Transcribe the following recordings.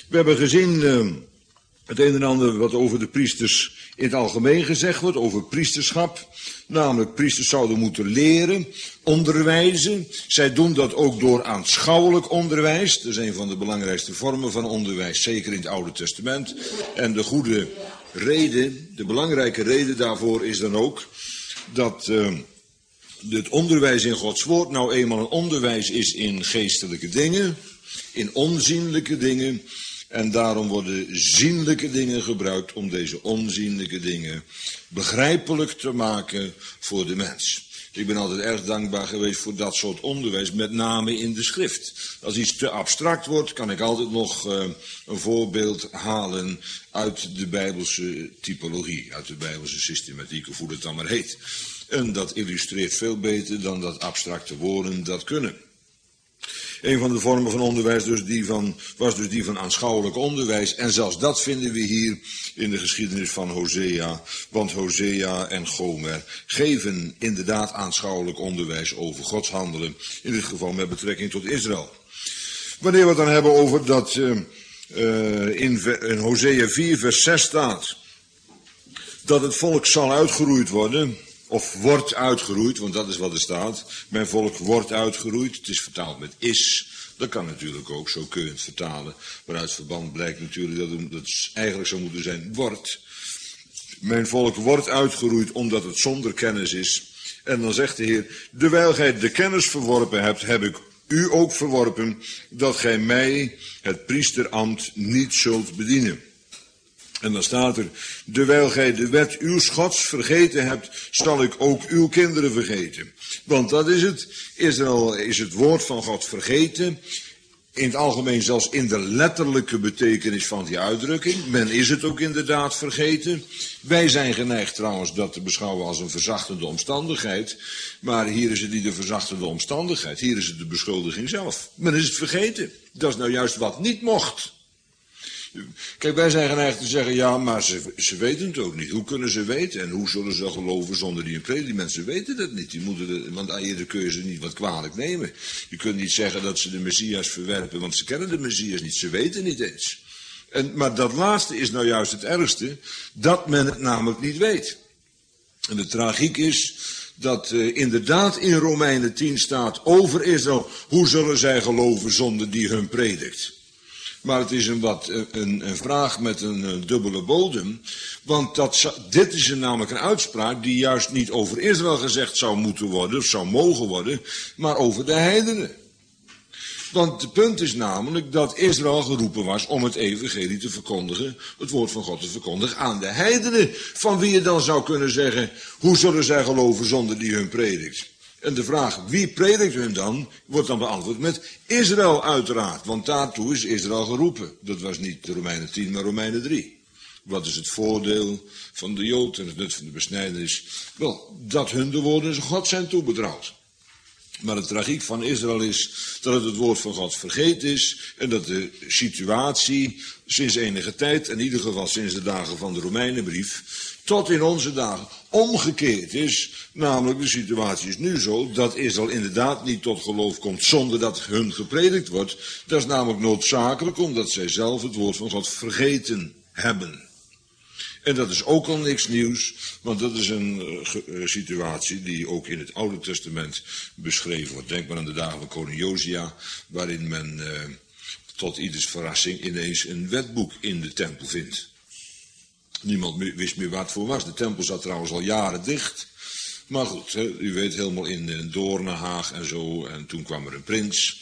We hebben gezien het een en ander wat over de priesters in het algemeen gezegd wordt, over priesterschap. Namelijk, priesters zouden moeten leren, onderwijzen. Zij doen dat ook door aanschouwelijk onderwijs. Dat is een van de belangrijkste vormen van onderwijs, zeker in het Oude Testament. En de goede reden, de belangrijke reden daarvoor is dan ook dat het onderwijs in Gods woord nou eenmaal een onderwijs is in geestelijke dingen, in onzienlijke dingen. En daarom worden zienlijke dingen gebruikt om deze onzienlijke dingen begrijpelijk te maken voor de mens. Ik ben altijd erg dankbaar geweest voor dat soort onderwijs, met name in de schrift. Als iets te abstract wordt, kan ik altijd nog een voorbeeld halen uit de Bijbelse typologie, uit de Bijbelse systematiek, of hoe dat dan maar heet. En dat illustreert veel beter dan dat abstracte woorden dat kunnen. Een van de vormen van onderwijs was dus die van aanschouwelijk onderwijs. En zelfs dat vinden we hier in de geschiedenis van Hosea. Want Hosea en Gomer geven inderdaad aanschouwelijk onderwijs over Gods handelen. In dit geval met betrekking tot Israël. Wanneer we het dan hebben over dat in Hosea 4 vers 6 staat dat het volk zal uitgeroeid worden, of wordt uitgeroeid, want dat is wat er staat. Mijn volk wordt uitgeroeid. Het is vertaald met is. Dat kan natuurlijk ook, zo kun je het vertalen. Maar uit het verband blijkt natuurlijk dat het eigenlijk zou moeten zijn wordt. Mijn volk wordt uitgeroeid omdat het zonder kennis is. En dan zegt de Heer, dewijl gij de kennis verworpen hebt, heb ik u ook verworpen, dat gij mij, het priesterambt, niet zult bedienen. En dan staat er, dewijl gij de wet uws Gods vergeten hebt, zal ik ook uw kinderen vergeten. Want dat is het. Israël is het woord van God vergeten. In het algemeen zelfs in de letterlijke betekenis van die uitdrukking. Men is het ook inderdaad vergeten. Wij zijn geneigd trouwens dat te beschouwen als een verzachtende omstandigheid. Maar hier is het niet de verzachtende omstandigheid. Hier is het de beschuldiging zelf. Men is het vergeten. Dat is nou juist wat niet mocht. Kijk, wij zijn geneigd te zeggen, ja, maar ze weten het ook niet. Hoe kunnen ze weten? En hoe zullen ze geloven zonder die prediking? Die mensen weten dat niet. Want eerder kun je ze niet wat kwalijk nemen. Je kunt niet zeggen dat ze de Messias verwerpen, want ze kennen de Messias niet. Ze weten niet eens. Maar dat laatste is nou juist het ergste, dat men het namelijk niet weet. En de tragiek is dat inderdaad in Romeinen 10 staat over Israël, hoe zullen zij geloven zonder die hun predikt? Maar het is een vraag met een dubbele bodem. Want dit is namelijk een uitspraak die juist niet over Israël gezegd zou moeten worden, of zou mogen worden, maar over de heidenen. Want het punt is namelijk dat Israël geroepen was om het evangelie te verkondigen, het woord van God te verkondigen aan de heidenen. Van wie je dan zou kunnen zeggen, hoe zullen zij geloven zonder die hun predikt? En de vraag, wie predikt hun dan, wordt dan beantwoord met Israël uiteraard. Want daartoe is Israël geroepen. Dat was niet Romeinen 10, maar Romeinen 3. Wat is het voordeel van de Jood en het nut van de besnijdenis? Wel, dat hun de woorden van God zijn toebetrouwd. Maar de tragiek van Israël is dat het woord van God vergeten is. En dat de situatie sinds enige tijd, in ieder geval sinds de dagen van de Romeinenbrief, tot in onze dagen omgekeerd is. Namelijk, de situatie is nu zo dat Israël inderdaad niet tot geloof komt zonder dat hun gepredikt wordt. Dat is namelijk noodzakelijk omdat zij zelf het woord van God vergeten hebben. En dat is ook al niks nieuws, want dat is een situatie die ook in het Oude Testament beschreven wordt. Denk maar aan de dagen van koning Josia, waarin men tot ieders verrassing ineens een wetboek in de tempel vindt. Niemand wist meer waar het voor was. De tempel zat trouwens al jaren dicht. Maar goed, u weet, helemaal in een doornenhaag en zo. En toen kwam er een prins.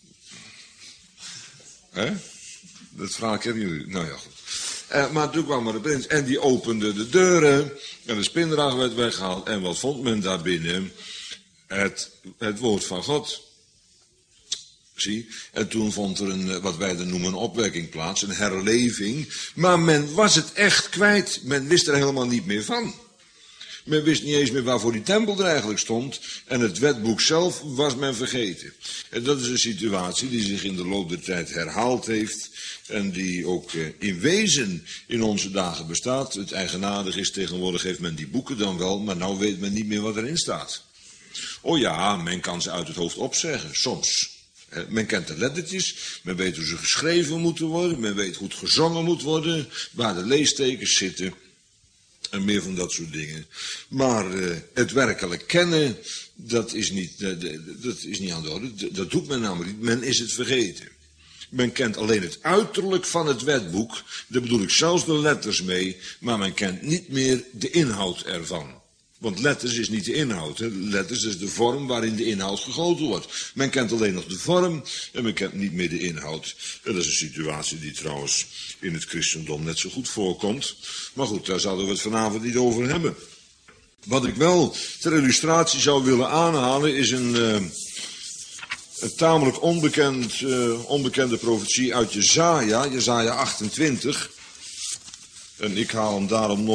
Dat vraag ik jullie. Nou ja, goed. Maar toen kwam er een prins en die opende de deuren. En de spinrag werd weggehaald. En wat vond men daar binnen? Het woord van God. Zie? En toen vond er wat wij dan noemen een opwekking plaats, een herleving. Maar men was het echt kwijt. Men wist er helemaal niet meer van. Men wist niet eens meer waarvoor die tempel er eigenlijk stond. En het wetboek zelf was men vergeten. En dat is een situatie die zich in de loop der tijd herhaald heeft. En die ook in wezen in onze dagen bestaat. Het eigenaardig is, tegenwoordig heeft men die boeken dan wel, maar nou weet men niet meer wat erin staat. Oh ja, men kan ze uit het hoofd opzeggen, soms. Men kent de lettertjes, men weet hoe ze geschreven moeten worden, men weet hoe het gezongen moet worden, waar de leestekens zitten en meer van dat soort dingen. Maar het werkelijk kennen, dat is niet aan de orde. Dat doet men namelijk niet, men is het vergeten. Men kent alleen het uiterlijk van het wetboek, daar bedoel ik zelfs de letters mee, maar men kent niet meer de inhoud ervan. Want letters is niet de inhoud. Hè. Letters is de vorm waarin de inhoud gegoten wordt. Men kent alleen nog de vorm en men kent niet meer de inhoud. En dat is een situatie die trouwens in het christendom net zo goed voorkomt. Maar goed, daar zouden we het vanavond niet over hebben. Wat ik wel ter illustratie zou willen aanhalen is een tamelijk onbekende profetie uit Jesaja 28. En ik haal hem daarom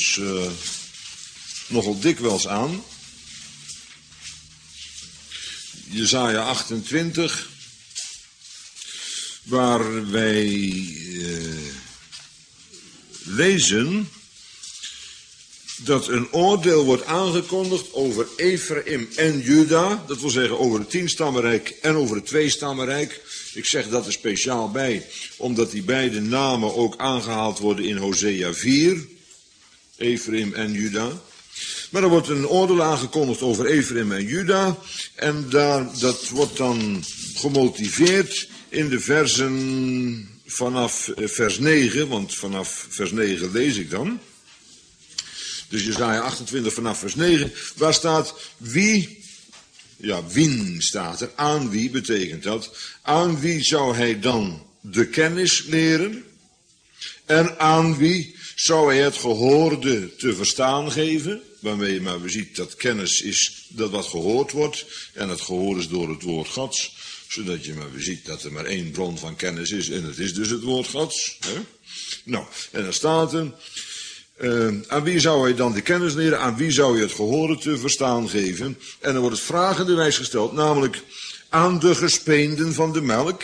nogal dikwijls aan. Jesaja 28, waar wij lezen dat een oordeel wordt aangekondigd over Ephraim en Juda. Dat wil zeggen over het 10-stammenrijk en over het 2-stammenrijk. Ik zeg dat er speciaal bij, omdat die beide namen ook aangehaald worden in Hosea 4. Ephraim en Juda. Maar er wordt een oordeel aangekondigd over Ephraim en Juda. En dat wordt dan gemotiveerd in de versen vanaf vers 9. Want vanaf vers 9 lees ik dan. Dus Jesaja 28 vanaf vers 9. Waar staat wie? Ja, wien staat er. Aan wie betekent dat? Aan wie zou hij dan de kennis leren? En aan wie zou hij het gehoorde te verstaan geven? Waarmee je maar ziet dat kennis is dat wat gehoord wordt. En het gehoor is door het woord Gods. Zodat je maar ziet dat er maar één bron van kennis is. En het is dus het woord Gods. Hè? Nou, en dan staat er. Aan wie zou hij dan de kennis leren? Aan wie zou je het gehoorde te verstaan geven? En dan wordt het vragenderwijs gesteld. Namelijk aan de gespeenden van de melk.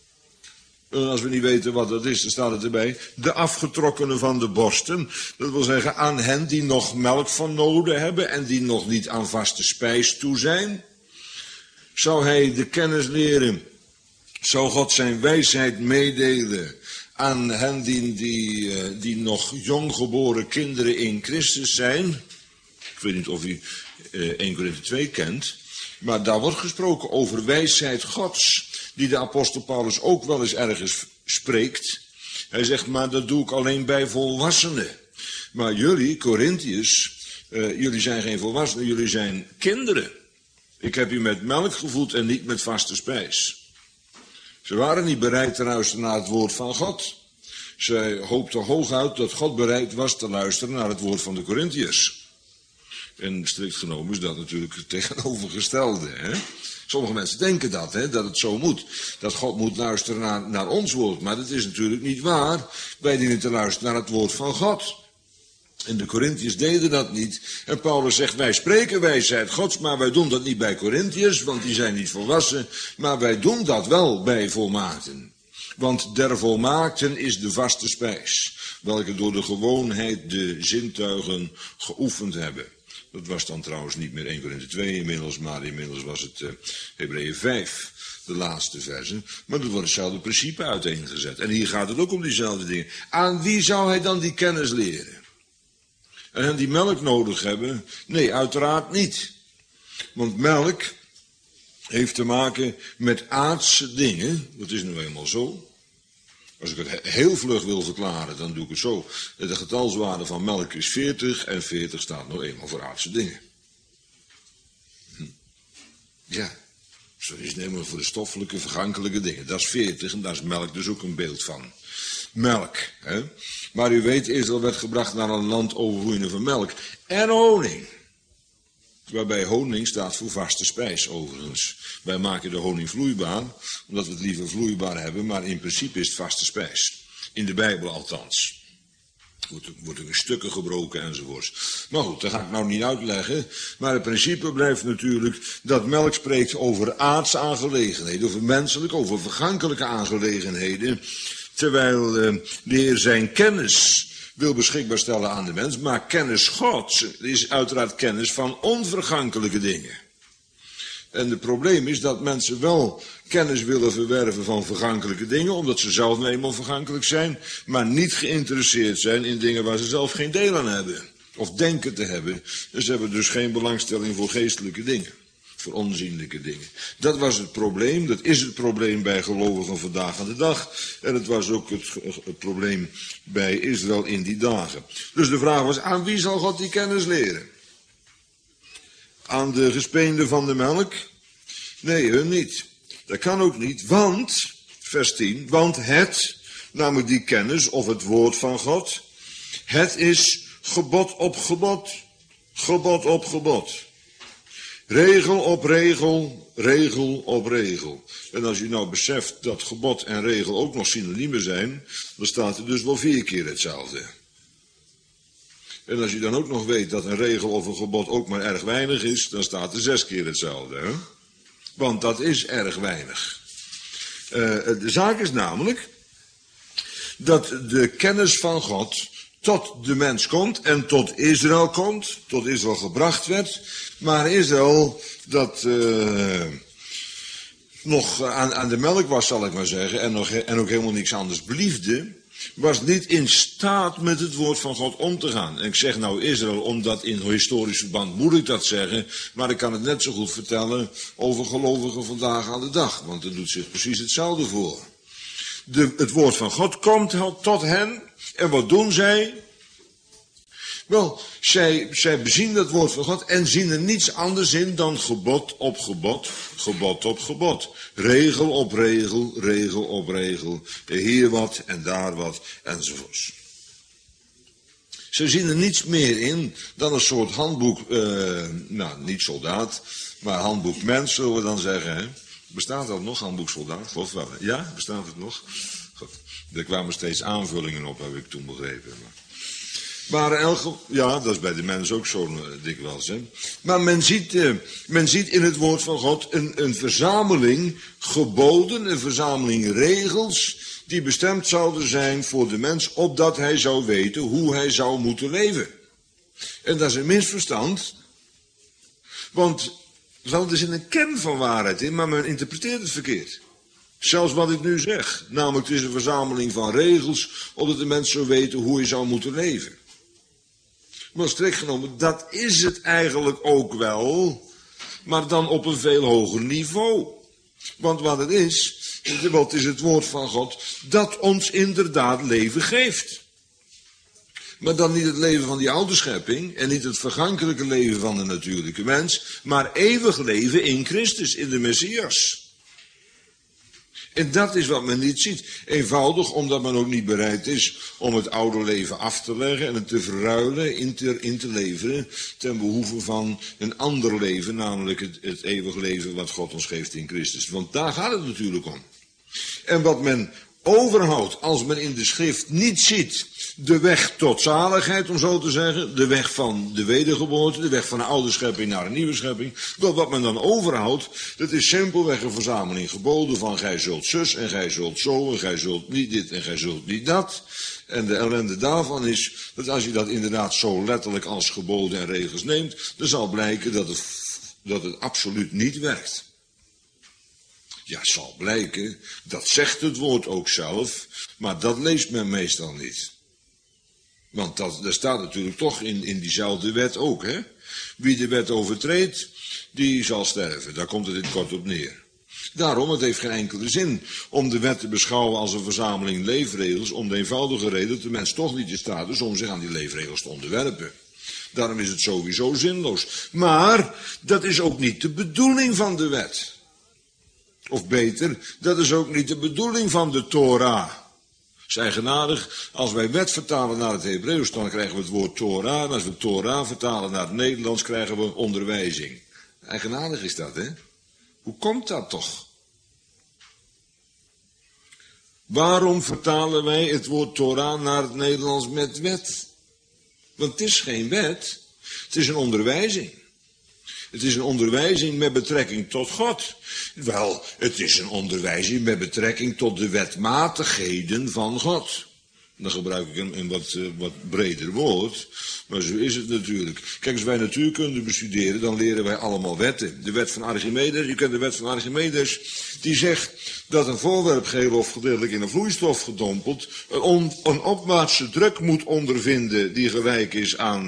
Als we niet weten wat dat is, dan staat het erbij. De afgetrokkenen van de borsten. Dat wil zeggen aan hen die nog melk van noden hebben en die nog niet aan vaste spijs toe zijn. Zou hij de kennis leren? Zou God zijn wijsheid meedelen aan hen die nog jonggeboren kinderen in Christus zijn? Ik weet niet of u 1 Korinthe 2 kent. Maar daar wordt gesproken over wijsheid Gods. Die de apostel Paulus ook wel eens ergens spreekt. Hij zegt, maar dat doe ik alleen bij volwassenen. Maar jullie, Korinthiërs, jullie zijn geen volwassenen, jullie zijn kinderen. Ik heb u met melk gevoed en niet met vaste spijs. Ze waren niet bereid te luisteren naar het woord van God. Zij hoopten hooguit dat God bereid was te luisteren naar het woord van de Korinthiërs. En strikt genomen is dat natuurlijk het tegenovergestelde, hè? Sommige mensen denken dat, hè, dat het zo moet. Dat God moet luisteren naar ons woord. Maar dat is natuurlijk niet waar. Wij dienen te luisteren naar het woord van God. En de Korinthiërs deden dat niet. En Paulus zegt, wij spreken wijsheid Gods, maar wij doen dat niet bij Korinthiërs, want die zijn niet volwassen. Maar wij doen dat wel bij volmaakten. Want der volmaakten is de vaste spijs, welke door de gewoonheid de zintuigen geoefend hebben. Dat was dan trouwens niet meer 1 Korinthe 2 inmiddels, maar inmiddels was het Hebreeën 5, de laatste versen. Maar er wordt hetzelfde principe uiteengezet. En hier gaat het ook om diezelfde dingen. Aan wie zou hij dan die kennis leren? En hen die melk nodig hebben? Nee, uiteraard niet. Want melk heeft te maken met aardse dingen. Dat is nu eenmaal zo. Als ik het heel vlug wil verklaren, dan doe ik het zo. De getalswaarde van melk is 40 en 40 staat nou eenmaal voor aardse dingen. Ja, zo is het eenmaal voor de stoffelijke, vergankelijke dingen. Dat is 40 en daar is melk dus ook een beeld van. Melk, hè. Maar u weet, Israël werd gebracht naar een land overvloeiende van melk en honing. Waarbij honing staat voor vaste spijs overigens. Wij maken de honing vloeibaar, omdat we het liever vloeibaar hebben, maar in principe is het vaste spijs. In de Bijbel althans. Wordt er in stukken gebroken enzovoorts. Maar goed, dat ga ik nou niet uitleggen. Maar het principe blijft natuurlijk dat melk spreekt over aardse aangelegenheden, over menselijke, over vergankelijke aangelegenheden. Terwijl de Heer zijn kennis wil beschikbaar stellen aan de mens. Maar kennis Gods is uiteraard kennis van onvergankelijke dingen. En het probleem is dat mensen wel kennis willen verwerven van vergankelijke dingen, omdat ze zelf nou eenmaal vergankelijk zijn, maar niet geïnteresseerd zijn in dingen waar ze zelf geen deel aan hebben. Of denken te hebben. En ze hebben dus geen belangstelling voor geestelijke dingen. Voor onzienlijke dingen. Dat was het probleem. Dat is het probleem bij gelovigen vandaag aan de dag. En het was ook het probleem bij Israël in die dagen. Dus de vraag was, aan wie zal God die kennis leren? Aan de gespeenden van de melk? Nee, hun niet. Dat kan ook niet, want, vers 10, want het, namelijk die kennis of het woord van God, het is gebod op gebod, gebod op gebod. Regel op regel, regel op regel. En als je nou beseft dat gebod en regel ook nog synoniemen zijn, dan staat er dus wel 4 keer hetzelfde. En als je dan ook nog weet dat een regel of een gebod ook maar erg weinig is, dan staat er 6 keer hetzelfde. Hè? Want dat is erg weinig. De zaak is namelijk dat de kennis van God tot de mens komt en tot Israël komt, tot Israël gebracht werd. Maar Israël dat nog aan de melk was, zal ik maar zeggen, en ook helemaal niks anders beliefde, was niet in staat met het woord van God om te gaan. En ik zeg nou Israël, omdat in historisch verband moet ik dat zeggen, maar ik kan het net zo goed vertellen over gelovigen vandaag aan de dag, want er doet zich precies hetzelfde voor. Het woord van God komt tot hen, en wat doen zij? Wel, zij bezien dat woord van God en zien er niets anders in dan gebod op gebod, gebod op gebod. Regel op regel, regel op regel. Hier wat en daar wat, enzovoorts. Ze zien er niets meer in dan een soort handboek, niet soldaat, maar handboek mens, zullen we dan zeggen. Hè? Bestaat dat nog, handboek soldaat? Geloof wel. Ja, bestaat het nog? Goed. Er kwamen steeds aanvullingen op, heb ik toen begrepen. Maar ja, dat is bij de mens ook zo dikwijls. Hè? Maar men ziet in het woord van God een verzameling geboden, een verzameling regels, die bestemd zouden zijn voor de mens, opdat hij zou weten hoe hij zou moeten leven. En dat is een misverstand, want er zit een kern van waarheid in, maar men interpreteert het verkeerd. Zelfs wat ik nu zeg, namelijk het is een verzameling van regels, opdat de mens zou weten hoe hij zou moeten leven. Maar strikt genomen, dat is het eigenlijk ook wel, maar dan op een veel hoger niveau. Want wat het is het woord van God dat ons inderdaad leven geeft. Maar dan niet het leven van die oude schepping en niet het vergankelijke leven van de natuurlijke mens, maar eeuwig leven in Christus, in de Messias. En dat is wat men niet ziet. Eenvoudig omdat men ook niet bereid is om het oude leven af te leggen en het te verruilen, in te leveren, ten behoeve van een ander leven, namelijk het eeuwig leven wat God ons geeft in Christus. Want daar gaat het natuurlijk om. En wat men overhoudt als men in de schrift niet ziet de weg tot zaligheid, om zo te zeggen, de weg van de wedergeboorte, de weg van een oude schepping naar een nieuwe schepping. Wel, wat men dan overhoudt, dat is simpelweg een verzameling geboden van gij zult zus en gij zult zo en gij zult niet dit en gij zult niet dat. En de ellende daarvan is dat als je dat inderdaad zo letterlijk als geboden en regels neemt, dan zal blijken dat het absoluut niet werkt. Ja, het zal blijken, dat zegt het woord ook zelf, maar dat leest men meestal niet. Want dat staat natuurlijk toch in diezelfde wet ook, hè. Wie de wet overtreedt, die zal sterven. Daar komt het in het kort op neer. Daarom, het heeft geen enkele zin om de wet te beschouwen als een verzameling leefregels, om de eenvoudige reden dat de mens toch niet in staat is om zich aan die leefregels te onderwerpen. Daarom is het sowieso zinloos. Maar dat is ook niet de bedoeling van de wet. Of beter, dat is ook niet de bedoeling van de Torah. Het is eigenaardig, als wij wet vertalen naar het Hebreeuws, dan krijgen we het woord Torah. En als we Torah vertalen naar het Nederlands, krijgen we onderwijzing. Eigenaardig is dat, hè? Hoe komt dat toch? Waarom vertalen wij het woord Torah naar het Nederlands met wet? Want het is geen wet, het is een onderwijzing. Het is een onderwijzing met betrekking tot God. Wel, het is een onderwijzing met betrekking tot de wetmatigheden van God. Dan gebruik ik een wat breder woord. Maar zo is het natuurlijk. Kijk, als wij natuurkunde bestuderen, dan leren wij allemaal wetten. De wet van Archimedes, je kent de wet van Archimedes, die zegt dat een voorwerp geheel of gedeeltelijk in een vloeistof gedompeld een opwaartse druk moet ondervinden die gelijk is aan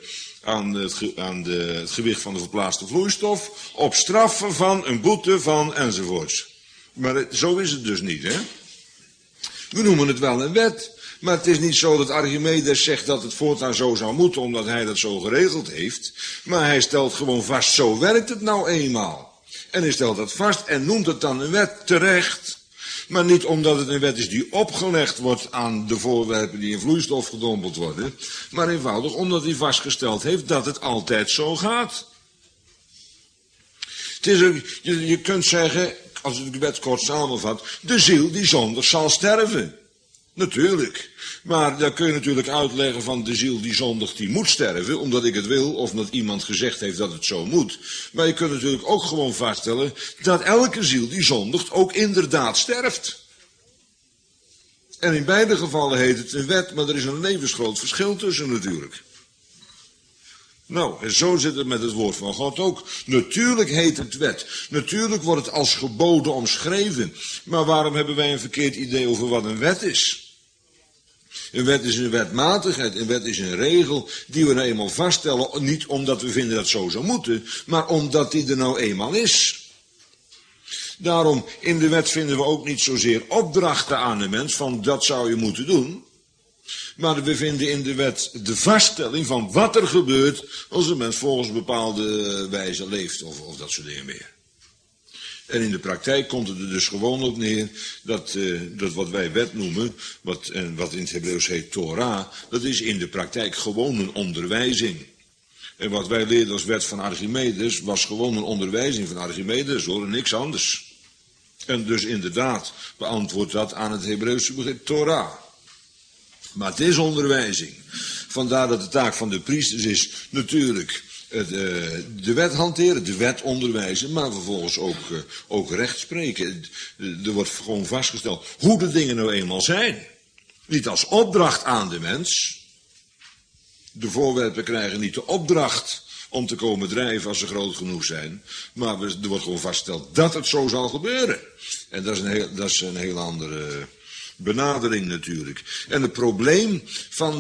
het gewicht van de verplaatste vloeistof, op straffen van, een boete van, enzovoorts. Maar zo is het dus niet, hè? We noemen het wel een wet, maar het is niet zo dat Archimedes zegt dat het voortaan zo zou moeten, omdat hij dat zo geregeld heeft. Maar hij stelt gewoon vast, zo werkt het nou eenmaal. En hij stelt dat vast en noemt het dan een wet, terecht. Maar niet omdat het een wet is die opgelegd wordt aan de voorwerpen die in vloeistof gedompeld worden, maar eenvoudig omdat hij vastgesteld heeft dat het altijd zo gaat. Het is ook, je kunt zeggen, als ik de wet kort samenvat, de ziel die zondig zal sterven. Natuurlijk. Maar dan kun je natuurlijk uitleggen van de ziel die zondigt, die moet sterven, omdat ik het wil, of omdat iemand gezegd heeft dat het zo moet. Maar je kunt natuurlijk ook gewoon vaststellen dat elke ziel die zondigt ook inderdaad sterft. En in beide gevallen heet het een wet, maar er is een levensgroot verschil tussen natuurlijk. Nou, en zo zit het met het woord van God ook. Natuurlijk heet het wet. Natuurlijk wordt het als geboden omschreven. Maar waarom hebben wij een verkeerd idee over wat een wet is? Een wet is een wetmatigheid, een wet is een regel die we nou eenmaal vaststellen, niet omdat we vinden dat het zo zou moeten, maar omdat die er nou eenmaal is. Daarom, in de wet vinden we ook niet zozeer opdrachten aan de mens, van dat zou je moeten doen, maar we vinden in de wet de vaststelling van wat er gebeurt als een mens volgens een bepaalde wijze leeft, of dat soort dingen meer. En in de praktijk komt het er dus gewoon op neer dat wat wij wet noemen, wat in het Hebreeuws heet Torah, dat is in de praktijk gewoon een onderwijzing. En wat wij leerden als wet van Archimedes was gewoon een onderwijzing van Archimedes, hoor, niks anders. En dus inderdaad beantwoordt dat aan het Hebreeuwse begrip Torah. Maar het is onderwijzing. Vandaar dat de taak van de priesters is natuurlijk de wet hanteren, de wet onderwijzen, maar vervolgens ook recht spreken. Er wordt gewoon vastgesteld hoe de dingen nou eenmaal zijn. Niet als opdracht aan de mens. De voorwerpen krijgen niet de opdracht om te komen drijven als ze groot genoeg zijn. Maar er wordt gewoon vastgesteld dat het zo zal gebeuren. En dat is een heel andere benadering natuurlijk. En het probleem van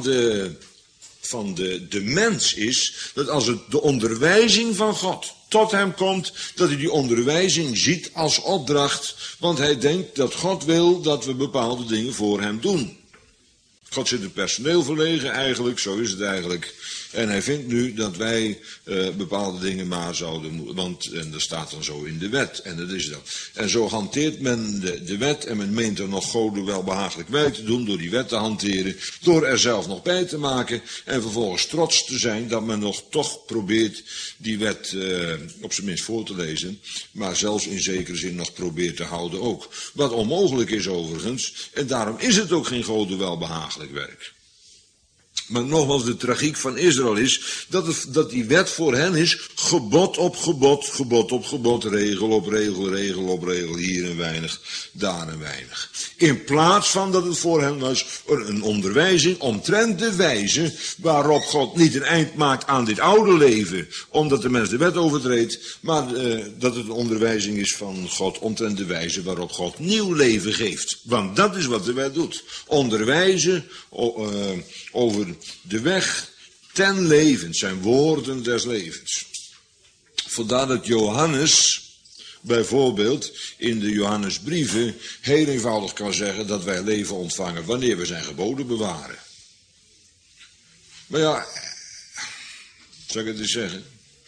de mens is dat als het de onderwijzing van God tot hem komt, dat hij die onderwijzing ziet als opdracht, want hij denkt dat God wil dat we bepaalde dingen voor hem doen. God zit het personeel verlegen eigenlijk, zo is het eigenlijk. En hij vindt nu dat wij bepaalde dingen maar zouden moeten, en dat staat dan zo in de wet, en dat is dat. En zo hanteert men de wet, en men meent er nog goden welbehagelijk bij te doen, door die wet te hanteren, door er zelf nog bij te maken, en vervolgens trots te zijn dat men nog toch probeert die wet op zijn minst voor te lezen, maar zelfs in zekere zin nog probeert te houden ook. Wat onmogelijk is overigens, en daarom is het ook geen goden welbehagelijk werk. Maar nogmaals, de tragiek van Israël is dat die wet voor hen is gebod op gebod, gebod op gebod, regel op regel, regel op regel, hier een weinig, daar een weinig. In plaats van dat het voor hen was een onderwijzing omtrent de wijze waarop God niet een eind maakt aan dit oude leven, omdat de mens de wet overtreedt, maar dat het een onderwijzing is van God omtrent de wijze waarop God nieuw leven geeft. Want dat is wat de wet doet. Onderwijzen over de weg ten leven, zijn woorden des levens. Vandaar dat Johannes bijvoorbeeld in de Johannesbrieven heel eenvoudig kan zeggen dat wij leven ontvangen wanneer we zijn geboden bewaren. Maar ja, zal ik het eens zeggen?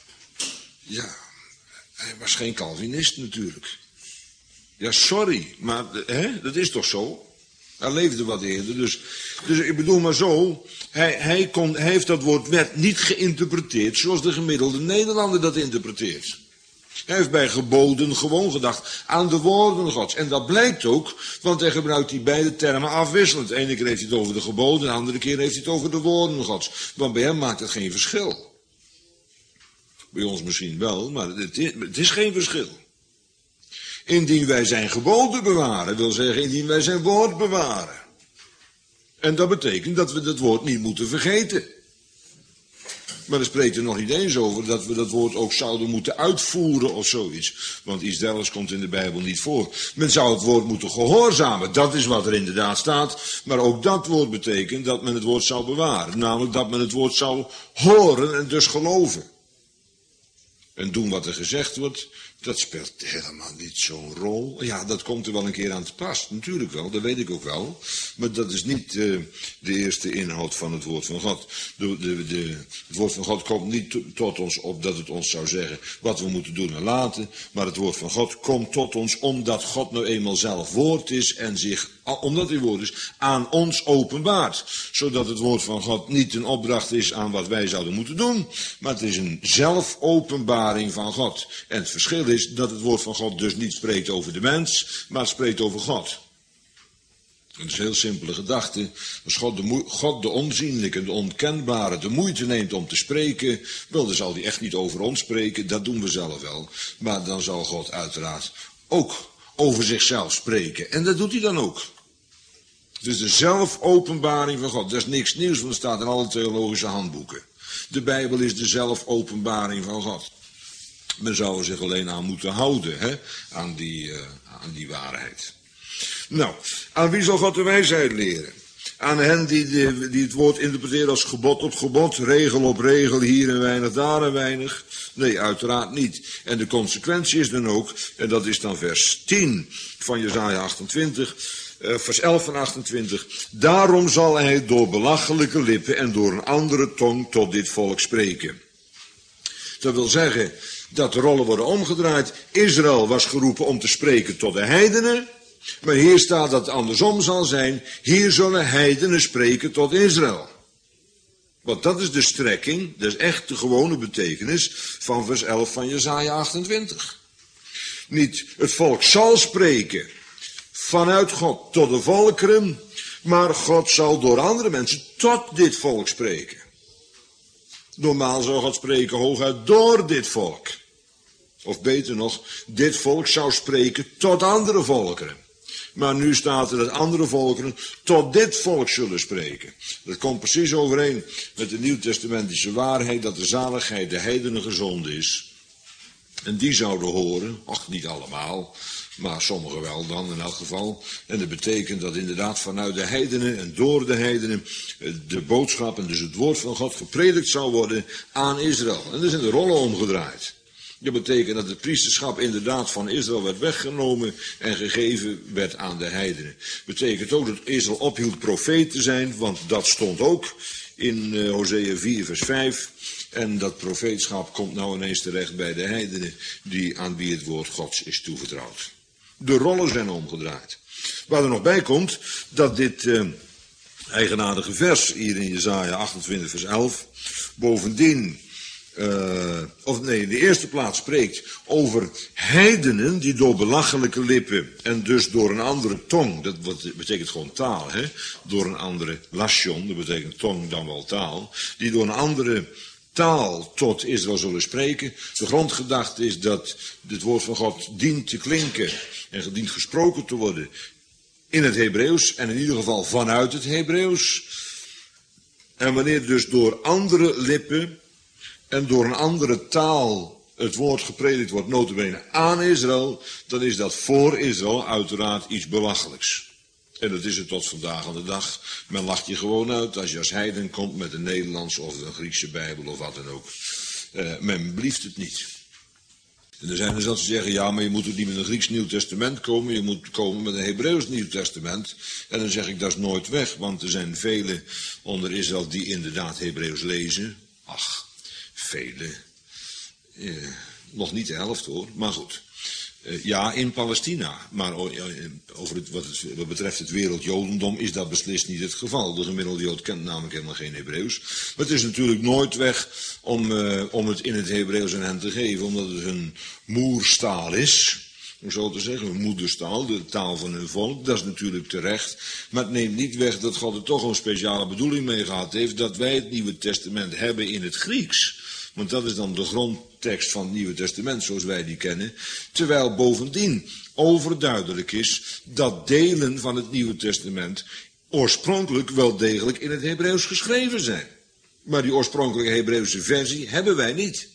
Ja, hij was geen Calvinist natuurlijk. Ja, sorry, maar dat is toch zo? Hij leefde wat eerder, dus ik bedoel maar zo, hij heeft dat woord wet niet geïnterpreteerd zoals de gemiddelde Nederlander dat interpreteert. Hij heeft bij geboden gewoon gedacht aan de woorden Gods. En dat blijkt ook, want hij gebruikt die beide termen afwisselend. De ene keer heeft hij het over de geboden, de andere keer heeft hij het over de woorden Gods. Want bij hem maakt het geen verschil. Bij ons misschien wel, maar het is geen verschil. Indien wij zijn geboden bewaren, wil zeggen indien wij zijn woord bewaren. En dat betekent dat we dat woord niet moeten vergeten. Maar er spreekt er nog niet eens over dat we dat woord ook zouden moeten uitvoeren of zoiets. Want iets dergelijks komt in de Bijbel niet voor. Men zou het woord moeten gehoorzamen. Dat is wat er inderdaad staat. Maar ook dat woord betekent dat men het woord zou bewaren. Namelijk dat men het woord zou horen en dus geloven. En doen wat er gezegd wordt, dat speelt helemaal niet zo'n rol. Ja, dat komt er wel een keer aan te pas. Natuurlijk wel, dat weet ik ook wel. Maar dat is niet de eerste inhoud van het woord van God. Het woord van God komt niet tot ons op dat het ons zou zeggen wat we moeten doen en laten. Maar het woord van God komt tot ons omdat God nou eenmaal zelf woord is en zich, omdat hij woord is, aan ons openbaart. Zodat het woord van God niet een opdracht is aan wat wij zouden moeten doen. Maar het is een zelfopenbaring van God. En het verschil is dat het woord van God dus niet spreekt over de mens, maar het spreekt over God. Dat is een heel simpele gedachte. Als God de onzienlijke en de onkenbare de moeite neemt om te spreken, wel, dan zal hij echt niet over ons spreken, dat doen we zelf wel. Maar dan zal God uiteraard ook over zichzelf spreken. En dat doet hij dan ook. Het is de zelfopenbaring van God. Dat is niks nieuws, want het staat in alle theologische handboeken. De Bijbel is de zelfopenbaring van God. Men zou er zich alleen aan moeten houden, hè? Aan die waarheid. Nou, aan wie zal God de wijsheid leren? Aan hen die het woord interpreteren als gebod op gebod, regel op regel, hier en weinig, daar en weinig. Nee, uiteraard niet. En de consequentie is dan ook, en dat is dan vers 10 van Jesaja 28, vers 11 en 28. Daarom zal hij door belachelijke lippen en door een andere tong tot dit volk spreken. Dat wil zeggen dat de rollen worden omgedraaid. Israël was geroepen om te spreken tot de heidenen. Maar hier staat dat het andersom zal zijn. Hier zullen heidenen spreken tot Israël. Want dat is de strekking, dat is echt de gewone betekenis van vers 11 van Jesaja 28. Niet het volk zal spreken vanuit God tot de volkeren, maar God zal door andere mensen tot dit volk spreken. Normaal zou God spreken hooguit door dit volk. Of beter nog, dit volk zou spreken tot andere volkeren. Maar nu staat er dat andere volkeren tot dit volk zullen spreken. Dat komt precies overeen met de nieuwtestamentische waarheid dat de zaligheid de heidenen gezonden is. En die zouden horen, ach niet allemaal, maar sommigen wel dan in elk geval. En dat betekent dat inderdaad vanuit de heidenen en door de heidenen de boodschap en dus het woord van God gepredikt zou worden aan Israël. En dan zijn de rollen omgedraaid. Dat betekent dat het priesterschap inderdaad van Israël werd weggenomen en gegeven werd aan de heidenen. Betekent ook dat Israël ophield profeet te zijn, want dat stond ook in Hosea 4 vers 5. En dat profeetschap komt nou ineens terecht bij de heidenen aan wie het woord Gods is toevertrouwd. De rollen zijn omgedraaid. Waar er nog bij komt dat dit eigenaardige vers hier in Jesaja 28 vers 11 bovendien in de eerste plaats spreekt over heidenen die door belachelijke lippen en dus door een andere tong, dat betekent gewoon taal, hè? Door een andere lashon, dat betekent tong dan wel taal, die door een andere taal tot Israël zullen spreken. De grondgedachte is dat het woord van God dient te klinken en dient gesproken te worden in het Hebreeuws en in ieder geval vanuit het Hebreeuws. En wanneer dus door andere lippen en door een andere taal het woord gepredikt wordt, nota bene aan Israël, dan is dat voor Israël uiteraard iets belachelijks. En dat is het tot vandaag aan de dag. Men lacht je gewoon uit als je als heiden komt met een Nederlandse of een Griekse Bijbel of wat dan ook. Men belieft het niet. En er zijn er zelfs die zeggen, ja, maar je moet ook niet met een Grieks Nieuw Testament komen, je moet komen met een Hebreeuws Nieuw Testament. En dan zeg ik, dat is nooit weg, want er zijn velen onder Israël die inderdaad Hebreeuws lezen. Ach, velen. Nog niet de helft hoor, maar goed. Ja, in Palestina. Maar wat betreft het wereldjodendom is dat beslist niet het geval. De gemiddelde Jood kent namelijk helemaal geen Hebreeuws. Maar het is natuurlijk nooit weg om het in het Hebreeuws aan hen te geven, omdat het hun moerstaal is. Om zo te zeggen, hun moederstaal, de taal van hun volk. Dat is natuurlijk terecht. Maar het neemt niet weg dat God er toch een speciale bedoeling mee gehad heeft, dat wij het Nieuwe Testament hebben in het Grieks. Want dat is dan de grondtekst van het Nieuwe Testament zoals wij die kennen. Terwijl bovendien overduidelijk is dat delen van het Nieuwe Testament oorspronkelijk wel degelijk in het Hebreeuws geschreven zijn. Maar die oorspronkelijke Hebreeuwse versie hebben wij niet.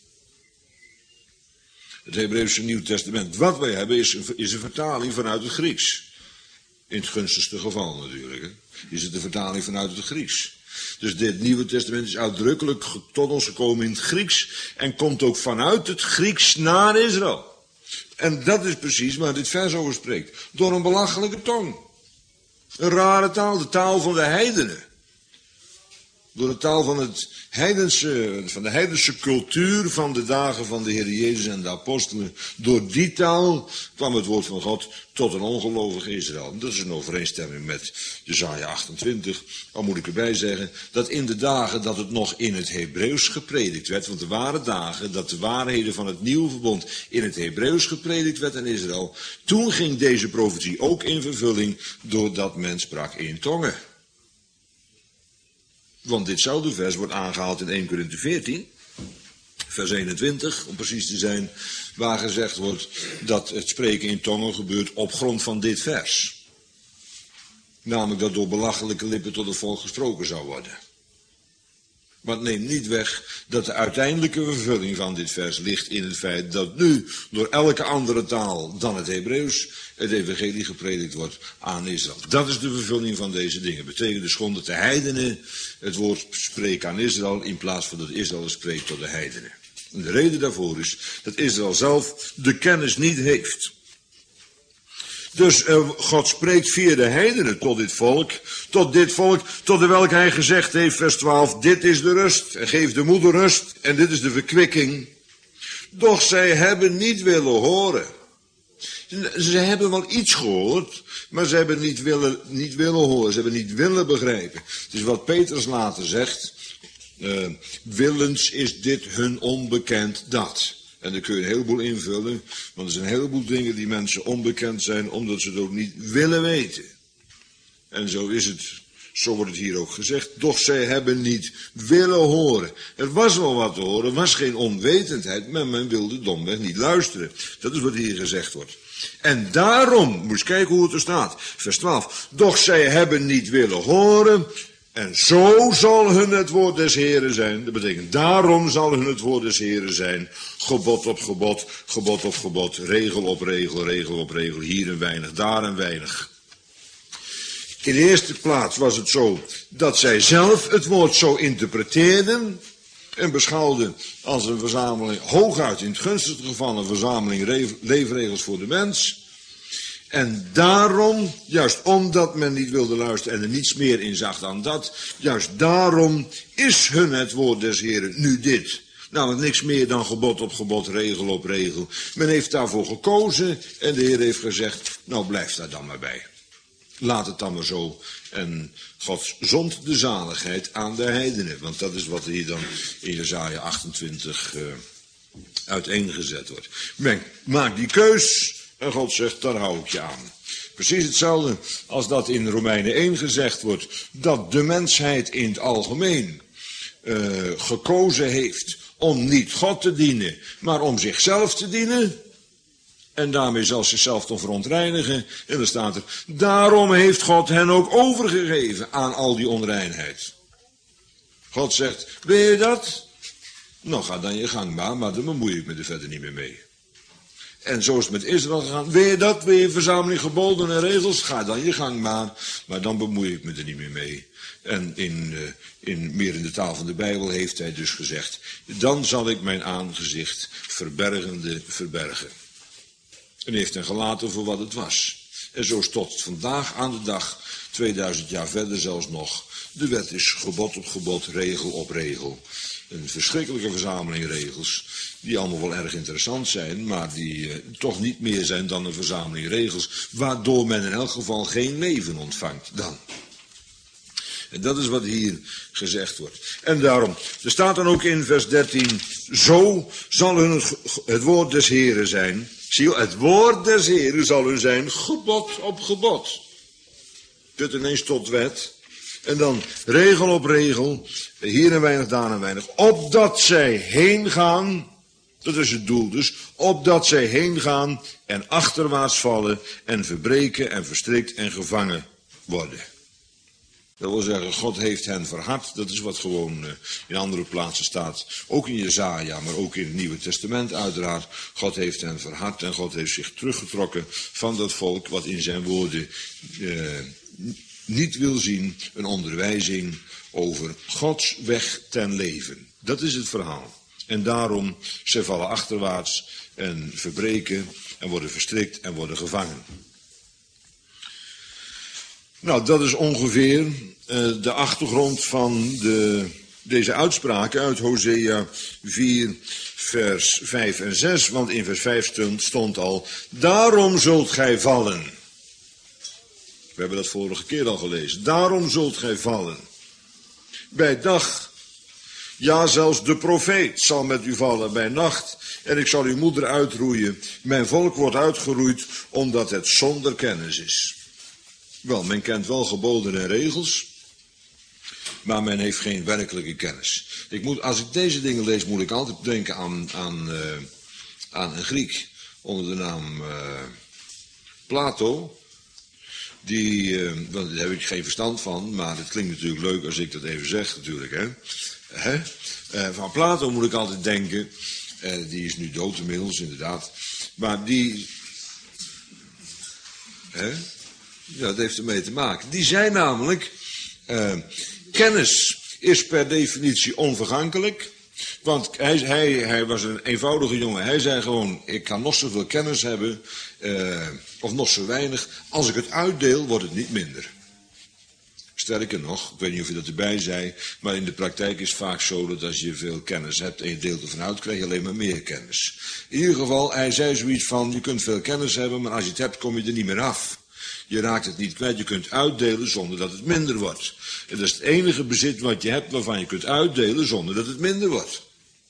Het Hebreeuwse Nieuw Testament, wat wij hebben, is een vertaling vanuit het Grieks. In het gunstigste geval natuurlijk, hè. Is het een vertaling vanuit het Grieks. Dus dit Nieuwe Testament is uitdrukkelijk tot ons gekomen in het Grieks en komt ook vanuit het Grieks naar Israël. En dat is precies waar dit vers over spreekt. Door een belachelijke tong. Een rare taal, de taal van de heidenen. Door de taal van de heidense cultuur van de dagen van de Heer Jezus en de apostelen. Door die taal kwam het woord van God tot een ongelovig Israël. Dat is in overeenstemming met Jesaja 28. Al moet ik erbij zeggen dat in de dagen dat het nog in het Hebreeuws gepredikt werd. Want er waren dagen dat de waarheden van het nieuwe verbond in het Hebreeuws gepredikt werd in Israël. Toen ging deze profetie ook in vervulling doordat men sprak in tongen. Want ditzelfde vers wordt aangehaald in 1 Korinthe 14, vers 21, om precies te zijn, waar gezegd wordt dat het spreken in tongen gebeurt op grond van dit vers. Namelijk dat door belachelijke lippen tot het volk gesproken zou worden. Maar het neemt niet weg dat de uiteindelijke vervulling van dit vers ligt in het feit dat nu door elke andere taal dan het Hebreeuws het evangelie gepredikt wordt aan Israël. Dat is de vervulling van deze dingen. Betekent dus gewoon dat de heidenen het woord spreken aan Israël in plaats van dat Israël spreekt tot de heidenen. En de reden daarvoor is dat Israël zelf de kennis niet heeft. Dus God spreekt via de heidenen tot dit volk, tot de welke hij gezegd heeft, vers 12, dit is de rust, en geeft de moeder rust, en dit is de verkwikking. Doch zij hebben niet willen horen. Ze hebben wel iets gehoord, maar ze hebben niet willen horen, ze hebben niet willen begrijpen. Het is wat Petrus later zegt, willens is dit hun onbekend dat. En daar kun je een heleboel invullen, want er zijn een heleboel dingen die mensen onbekend zijn, omdat ze het ook niet willen weten. En zo is het, zo wordt het hier ook gezegd, doch zij hebben niet willen horen. Er was wel wat te horen, er was geen onwetendheid, maar men wilde domweg niet luisteren. Dat is wat hier gezegd wordt. En daarom, moet je kijken hoe het er staat, vers 12, doch zij hebben niet willen horen. En zo zal hun het woord des Heren zijn. Dat betekent, daarom zal hun het woord des Heren zijn. Gebod op gebod, gebod op gebod, regel op regel, regel op regel. Hier een weinig, daar een weinig. In de eerste plaats was het zo dat zij zelf het woord zo interpreteerden. En beschouwden als een verzameling, hooguit in het gunstigste geval een verzameling leefregels voor de mens. En daarom, juist omdat men niet wilde luisteren en er niets meer in zag dan dat, juist daarom is hun het woord des Heren nu dit. Namelijk niks meer dan gebod op gebod, regel op regel. Men heeft daarvoor gekozen en de Heer heeft gezegd, nou blijf daar dan maar bij. Laat het dan maar zo. En God zond de zaligheid aan de heidenen. Want dat is wat hier dan in Jesaja 28 uiteengezet wordt. Men maakt die keus. En God zegt, daar hou ik je aan. Precies hetzelfde als dat in Romeinen 1 gezegd wordt, dat de mensheid in het algemeen gekozen heeft om niet God te dienen, maar om zichzelf te dienen. En daarmee zal zichzelf toch verontreinigen. En dan staat er, daarom heeft God hen ook overgegeven aan al die onreinheid. God zegt, wil je dat? Nou, ga dan je gang maar dan bemoei ik me er verder niet meer mee. En zo is het met Israël gegaan. Wil je dat? Wil je verzameling geboden en regels? Ga dan je gang maar dan bemoei ik me er niet meer mee. En meer in de taal van de Bijbel heeft hij dus gezegd, dan zal ik mijn aangezicht verbergen. En heeft hen gelaten voor wat het was. En zo is tot vandaag aan de dag, 2000 jaar verder zelfs nog, de wet is gebod op gebod, regel op regel. Een verschrikkelijke verzameling regels, die allemaal wel erg interessant zijn, maar die toch niet meer zijn dan een verzameling regels, waardoor men in elk geval geen leven ontvangt dan. En dat is wat hier gezegd wordt. En daarom, er staat dan ook in vers 13, zo zal hun het woord des Heren zijn. Zie je, het woord des Heren zal hun zijn, gebod op gebod. Dit ineens tot wet. En dan regel op regel, hier een weinig, daar een weinig. Opdat zij heen gaan, dat is het doel dus, opdat zij heen gaan en achterwaarts vallen en verbreken en verstrikt en gevangen worden. Dat wil zeggen, God heeft hen verhard. Dat is wat gewoon in andere plaatsen staat. Ook in Jesaja, maar ook in het Nieuwe Testament uiteraard. God heeft hen verhard en God heeft zich teruggetrokken van dat volk wat in zijn woorden niet wil zien. Een onderwijzing over Gods weg ten leven. Dat is het verhaal. En daarom, ze vallen achterwaarts en verbreken en worden verstrikt en worden gevangen. Nou, dat is ongeveer de achtergrond van deze uitspraken uit Hosea 4, vers 5 en 6. Want in vers 5 stond al, daarom zult gij vallen. We hebben dat vorige keer al gelezen. Daarom zult gij vallen. Bij dag, ja zelfs de profeet zal met u vallen bij nacht. En ik zal uw moeder uitroeien. Mijn volk wordt uitgeroeid omdat het zonder kennis is. Wel, men kent wel geboden en regels, maar men heeft geen werkelijke kennis. Als ik deze dingen lees, moet ik altijd denken aan een Griek onder de naam Plato. Daar heb ik geen verstand van, maar het klinkt natuurlijk leuk als ik dat even zeg natuurlijk. Van Plato moet ik altijd denken, die is nu dood inmiddels inderdaad, maar die... Ja, dat heeft ermee te maken. Die zei namelijk, kennis is per definitie onvergankelijk. Want hij was een eenvoudige jongen. Hij zei gewoon, ik kan nog zoveel kennis hebben, of nog zo weinig. Als ik het uitdeel, wordt het niet minder. Sterker nog, ik weet niet of je dat erbij zei, maar in de praktijk is het vaak zo dat als je veel kennis hebt en je deelt ervan uit, krijg je alleen maar meer kennis. In ieder geval, hij zei zoiets van, je kunt veel kennis hebben, maar als je het hebt, kom je er niet meer af. Je raakt het niet kwijt, je kunt uitdelen zonder dat het minder wordt. En dat is het enige bezit wat je hebt waarvan je kunt uitdelen zonder dat het minder wordt.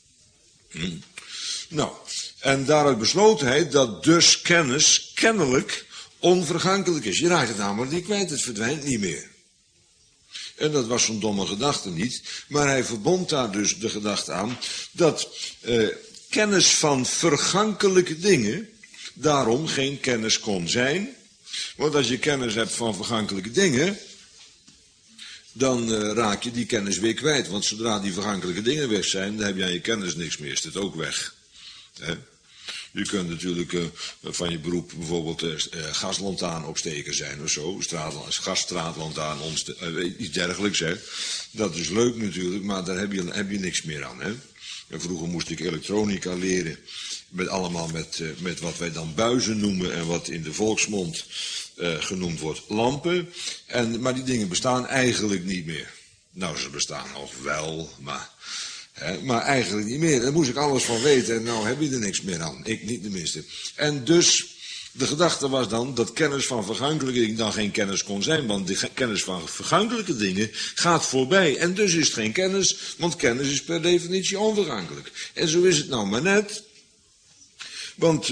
Nou, en daaruit besloot hij dat dus kennis kennelijk onvergankelijk is. Je raakt het namelijk niet kwijt, het verdwijnt niet meer. En dat was zo'n domme gedachte niet, maar hij verbond daar dus de gedachte aan dat kennis van vergankelijke dingen daarom geen kennis kon zijn. Want als je kennis hebt van vergankelijke dingen, dan raak je die kennis weer kwijt. Want zodra die vergankelijke dingen weg zijn, dan heb je aan je kennis niks meer, is het ook weg. Je kunt natuurlijk van je beroep bijvoorbeeld gaslantaarnopsteker zijn of zo, gasstraatlantaarn, iets dergelijks. Hè. Dat is leuk natuurlijk, maar daar heb je niks meer aan. Hè. En vroeger moest ik elektronica leren, allemaal met wat wij dan buizen noemen en wat in de volksmond genoemd wordt lampen. Maar die dingen bestaan eigenlijk niet meer. Nou, ze bestaan nog wel, maar eigenlijk niet meer. Daar moest ik alles van weten en nou heb je er niks meer aan. Ik niet tenminste. En dus, de gedachte was dan dat kennis van vergankelijke dingen dan geen kennis kon zijn. Want de kennis van vergankelijke dingen gaat voorbij. En dus is het geen kennis, want kennis is per definitie onvergankelijk. En zo is het nou maar net. Want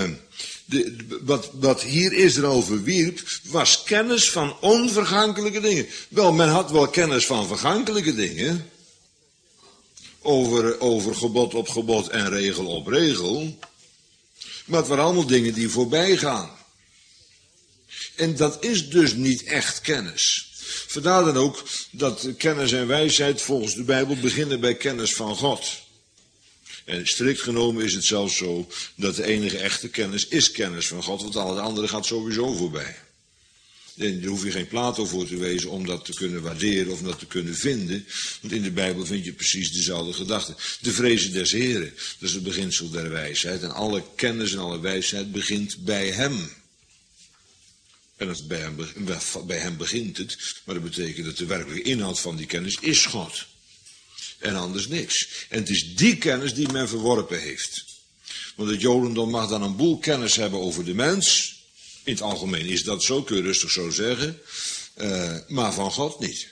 wat hier Israël verwierp, was kennis van onvergankelijke dingen. Wel, men had wel kennis van vergankelijke dingen. Over gebod op gebod en regel op regel. Maar het waren allemaal dingen die voorbij gaan. En dat is dus niet echt kennis. Vandaar dan ook dat kennis en wijsheid volgens de Bijbel beginnen bij kennis van God. En strikt genomen is het zelfs zo dat de enige echte kennis is kennis van God, want al het andere gaat sowieso voorbij. En daar hoef je geen Plato voor te wezen om dat te kunnen waarderen of dat te kunnen vinden. Want in de Bijbel vind je precies dezelfde gedachte. De vrezen des Heren, dat is het beginsel der wijsheid. En alle kennis en alle wijsheid begint bij hem. En als het bij hem begint het, maar dat betekent dat de werkelijke inhoud van die kennis is God. En anders niks. En het is die kennis die men verworpen heeft. Want het Jodendom mag dan een boel kennis hebben over de mens. In het algemeen is dat zo, kun je rustig zo zeggen. Maar van God niet.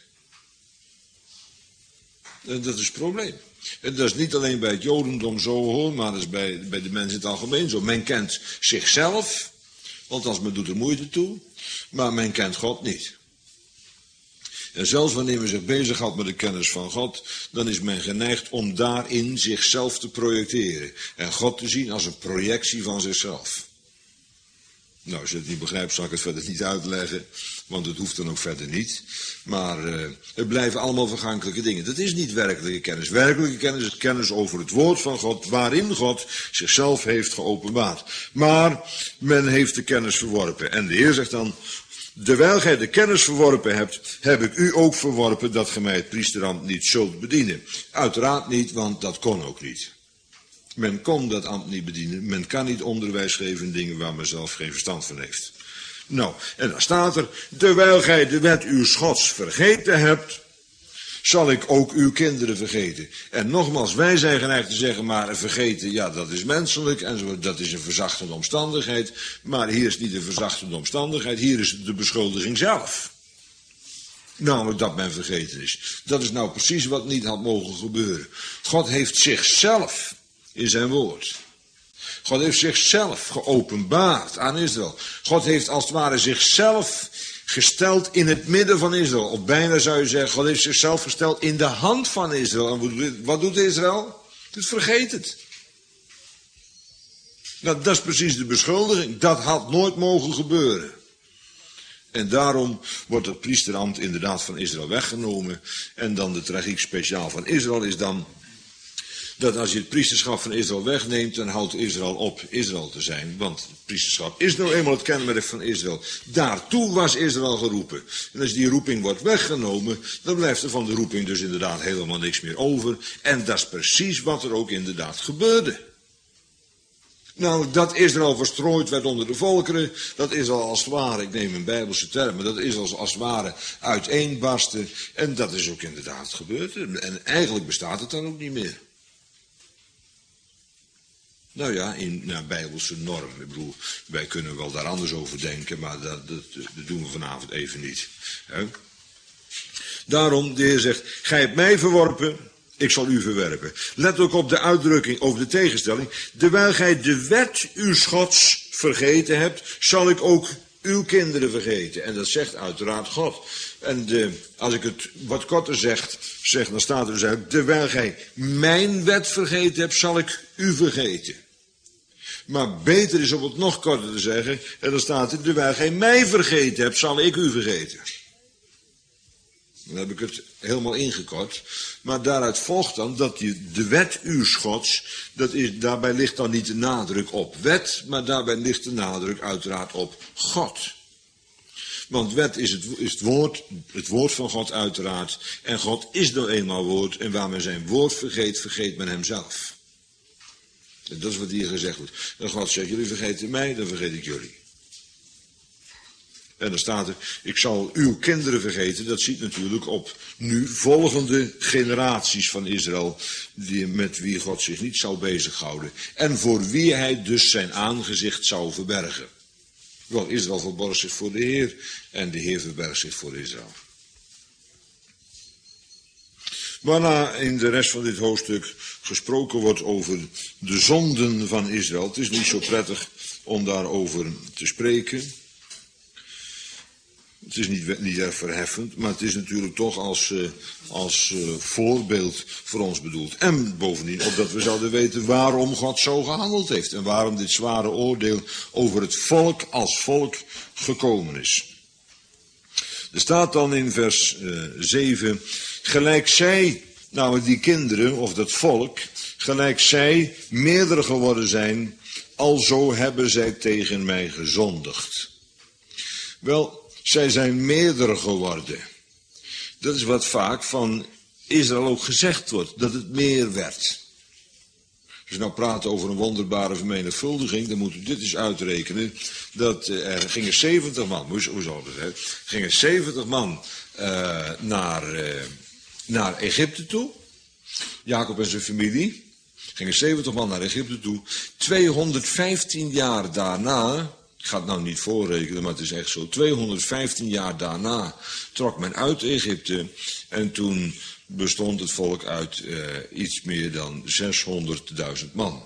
En dat is het probleem. En dat is niet alleen bij het Jodendom zo hoor, maar dat is bij de mensen in het algemeen zo. Men kent zichzelf, althans men doet er moeite toe, maar men kent God niet. En zelfs wanneer men zich bezighoudt met de kennis van God, dan is men geneigd om daarin zichzelf te projecteren. En God te zien als een projectie van zichzelf. Nou, als je het niet begrijpt, zal ik het verder niet uitleggen, want het hoeft dan ook verder niet. Maar het blijven allemaal vergankelijke dingen. Dat is niet werkelijke kennis. Werkelijke kennis is kennis over het woord van God, waarin God zichzelf heeft geopenbaard. Maar men heeft de kennis verworpen. En de Heer zegt dan, terwijl gij de kennis verworpen hebt, heb ik u ook verworpen dat gij mij het priesterambt niet zult bedienen. Uiteraard niet, want dat kon ook niet. Men kon dat ambt niet bedienen. Men kan niet onderwijs geven in dingen waar men zelf geen verstand van heeft. Nou, en dan staat er, terwijl gij de wet uws Gods vergeten hebt, zal ik ook uw kinderen vergeten. En nogmaals, wij zijn geneigd te zeggen, maar vergeten, ja, dat is menselijk, en dat is een verzachtende omstandigheid. Maar hier is niet een verzachtende omstandigheid, hier is de beschuldiging zelf. Namelijk dat men vergeten is. Dat is nou precies wat niet had mogen gebeuren. God heeft zichzelf in zijn woord. God heeft zichzelf geopenbaard aan Israël. God heeft als het ware zichzelf gesteld in het midden van Israël. Of bijna zou je zeggen, God heeft zichzelf gesteld in de hand van Israël. En wat doet Israël? Het vergeet het. Nou, dat is precies de beschuldiging. Dat had nooit mogen gebeuren. En daarom wordt het priesterambt inderdaad van Israël weggenomen. En dan de tragiek speciaal van Israël is dan dat als je het priesterschap van Israël wegneemt, dan houdt Israël op Israël te zijn. Want het priesterschap is nou eenmaal het kenmerk van Israël. Daartoe was Israël geroepen. En als die roeping wordt weggenomen, dan blijft er van de roeping dus inderdaad helemaal niks meer over. En dat is precies wat er ook inderdaad gebeurde. Namelijk dat Israël verstrooid werd onder de volkeren, dat is al als het ware, ik neem een Bijbelse term, maar dat is als het ware uiteenbarsten. En dat is ook inderdaad gebeurd. En eigenlijk bestaat het dan ook niet meer. Nou ja, in Bijbelse norm. Ik bedoel, wij kunnen wel daar anders over denken, maar dat doen we vanavond even niet. He? Daarom, de Heer zegt, gij hebt mij verworpen, ik zal u verwerpen. Let ook op de uitdrukking over de tegenstelling. Terwijl gij de wet uws Gods vergeten hebt, zal ik ook uw kinderen vergeten. En dat zegt uiteraard God. En als ik het wat korter zeg, dan staat er dus uit, terwijl gij mijn wet vergeten hebt, zal ik u vergeten. Maar beter is om het nog korter te zeggen, en dan staat er, terwijl gij mij vergeten hebt, zal ik u vergeten. Dan heb ik het helemaal ingekort. Maar daaruit volgt dan dat de wet uws Gods, daarbij ligt dan niet de nadruk op wet, maar daarbij ligt de nadruk uiteraard op God. Want wet is het woord van God uiteraard. En God is nou eenmaal woord. En waar men zijn woord vergeet, vergeet men hem zelf. En dat is wat hier gezegd wordt. En God zegt, jullie vergeten mij, dan vergeet ik jullie. En dan staat er, ik zal uw kinderen vergeten. Dat ziet natuurlijk op nu volgende generaties van Israël, met wie God zich niet zou bezighouden. En voor wie hij dus zijn aangezicht zou verbergen. Wel, Israël verborg zich voor de Heer en de Heer verbergt zich voor Israël. Waarna in de rest van dit hoofdstuk gesproken wordt over de zonden van Israël. Het is niet zo prettig om daarover te spreken. Het is niet erg verheffend, maar het is natuurlijk toch als voorbeeld voor ons bedoeld. En bovendien, opdat we zouden weten waarom God zo gehandeld heeft. En waarom dit zware oordeel over het volk als volk gekomen is. Er staat dan in vers 7, gelijk zij, nou die kinderen of dat volk, gelijk zij meerdere geworden zijn, alzo hebben zij tegen mij gezondigd. Wel, zij zijn meerdere geworden. Dat is wat vaak van Israël ook gezegd wordt, dat het meer werd. Als we nou praten over een wonderbare vermenigvuldiging, dan moeten we dit eens uitrekenen. Dat er gingen 70 man, hoe zal dat zijn? Gingen 70 man naar Egypte toe. Jacob en zijn familie. Gingen 70 man naar Egypte toe. 215 jaar daarna, ik ga het nou niet voorrekenen, maar het is echt zo. 215 jaar daarna trok men uit Egypte en toen bestond het volk uit iets meer dan 600.000 man.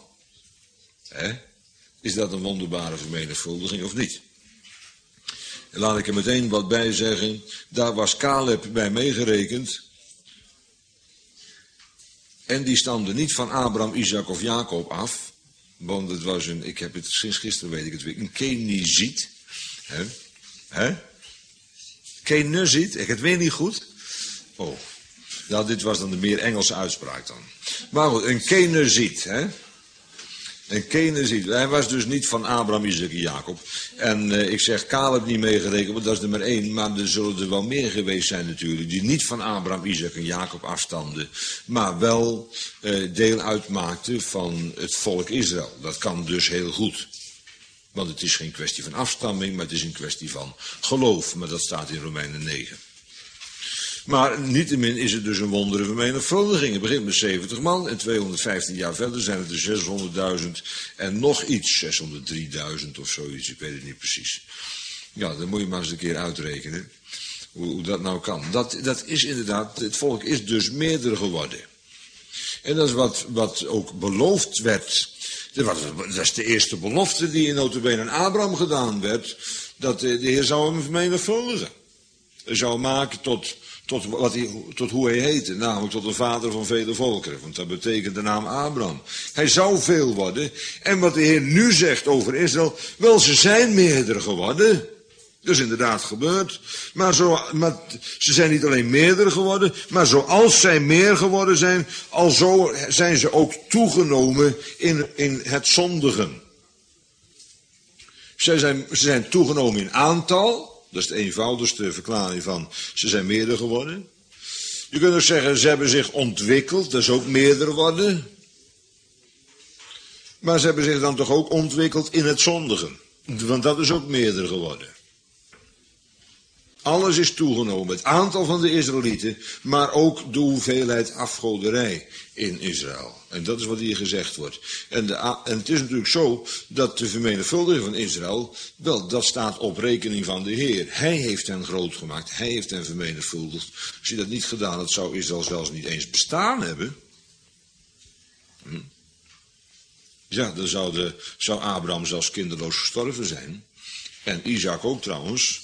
Is dat een wonderbare vermenigvuldiging of niet? En laat ik er meteen wat bij zeggen. Daar was Caleb bij meegerekend. En die stamde niet van Abraham, Isaac of Jacob af. Want het was ik heb het sinds gisteren, weet ik het weer, een Keniziet. Hè? Keniziet, ik heb het weer niet goed. Oh, nou, dit was dan de meer Engelse uitspraak dan. Maar goed, een Keniziet, hè. Een Keniziet. Hij was dus niet van Abraham, Isaac en Jacob. En ik zeg Caleb niet meegerekend, want dat is nummer 1. Maar er zullen er wel meer geweest zijn natuurlijk. Die niet van Abraham, Isaac en Jacob afstamden. Maar wel deel uitmaakten van het volk Israël. Dat kan dus heel goed. Want het is geen kwestie van afstamming, maar het is een kwestie van geloof. Maar dat staat in Romeinen 9. Maar niettemin is het dus een wondere vermenigvuldiging. Het begint met 70 man en 215 jaar verder zijn het er 600.000 en nog iets, 603.000 of zoiets, ik weet het niet precies. Ja, dan moet je maar eens een keer uitrekenen hoe dat nou kan. Dat is inderdaad, het volk is dus meerder geworden. En dat is wat ook beloofd werd. Dat is de eerste belofte die in nota bene aan Abraham gedaan werd, dat de Heer zou hem vermenigvuldigen. Hij zou maken tot hoe hij heette, namelijk tot een vader van vele volkeren. Want dat betekent de naam Abraham. Hij zou veel worden. En wat de Heer nu zegt over Israël, wel, ze zijn meerder geworden. Dat is inderdaad gebeurd. Maar ze zijn niet alleen meerder geworden, maar zoals zij meer geworden zijn, alzo zijn ze ook toegenomen in het zondigen. Ze zijn toegenomen in aantal. Dat is de eenvoudigste verklaring van ze zijn meerder geworden. Je kunt ook zeggen ze hebben zich ontwikkeld, dat is ook meerder worden. Maar ze hebben zich dan toch ook ontwikkeld in het zondigen. Want dat is ook meerder geworden. Alles is toegenomen, het aantal van de Israëlieten, maar ook de hoeveelheid afgoderij in Israël. En dat is wat hier gezegd wordt. En het is natuurlijk zo dat de vermenigvuldiging van Israël, wel, dat staat op rekening van de Heer. Hij heeft hen groot gemaakt, hij heeft hen vermenigvuldigd. Als hij dat niet gedaan had, zou Israël zelfs niet eens bestaan hebben. Ja, dan zou Abraham zelfs kinderloos gestorven zijn. En Isaac ook trouwens.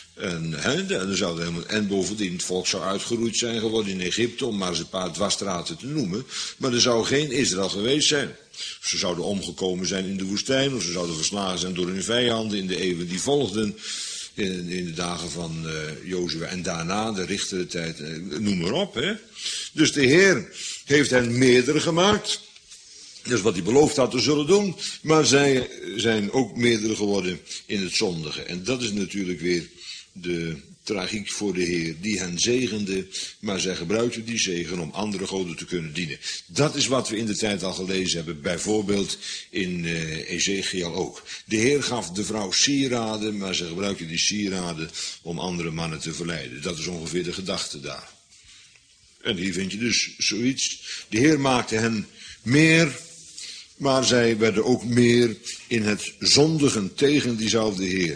En bovendien, het volk zou uitgeroeid zijn geworden in Egypte, om maar eens een paar dwarsstraten te noemen. Maar er zou geen Israël geweest zijn. Ze zouden omgekomen zijn in de woestijn, of ze zouden verslagen zijn door hun vijanden in de eeuwen die volgden. In de dagen van Jozua en daarna, de richterentijd, noem maar op. Hè. Dus de Heer heeft hen meerdere gemaakt. Dat is wat hij beloofd had te zullen doen. Maar zij zijn ook meerdere geworden in het zondige. En dat is natuurlijk weer de tragiek voor de Heer, die hen zegende, maar zij gebruikte die zegen om andere goden te kunnen dienen. Dat is wat we in de tijd al gelezen hebben, bijvoorbeeld in Ezekiel ook. De Heer gaf de vrouw sieraden, maar ze gebruikte die sieraden om andere mannen te verleiden. Dat is ongeveer de gedachte daar. En hier vind je dus zoiets. De Heer maakte hen meer, maar zij werden ook meer in het zondigen tegen diezelfde Heer.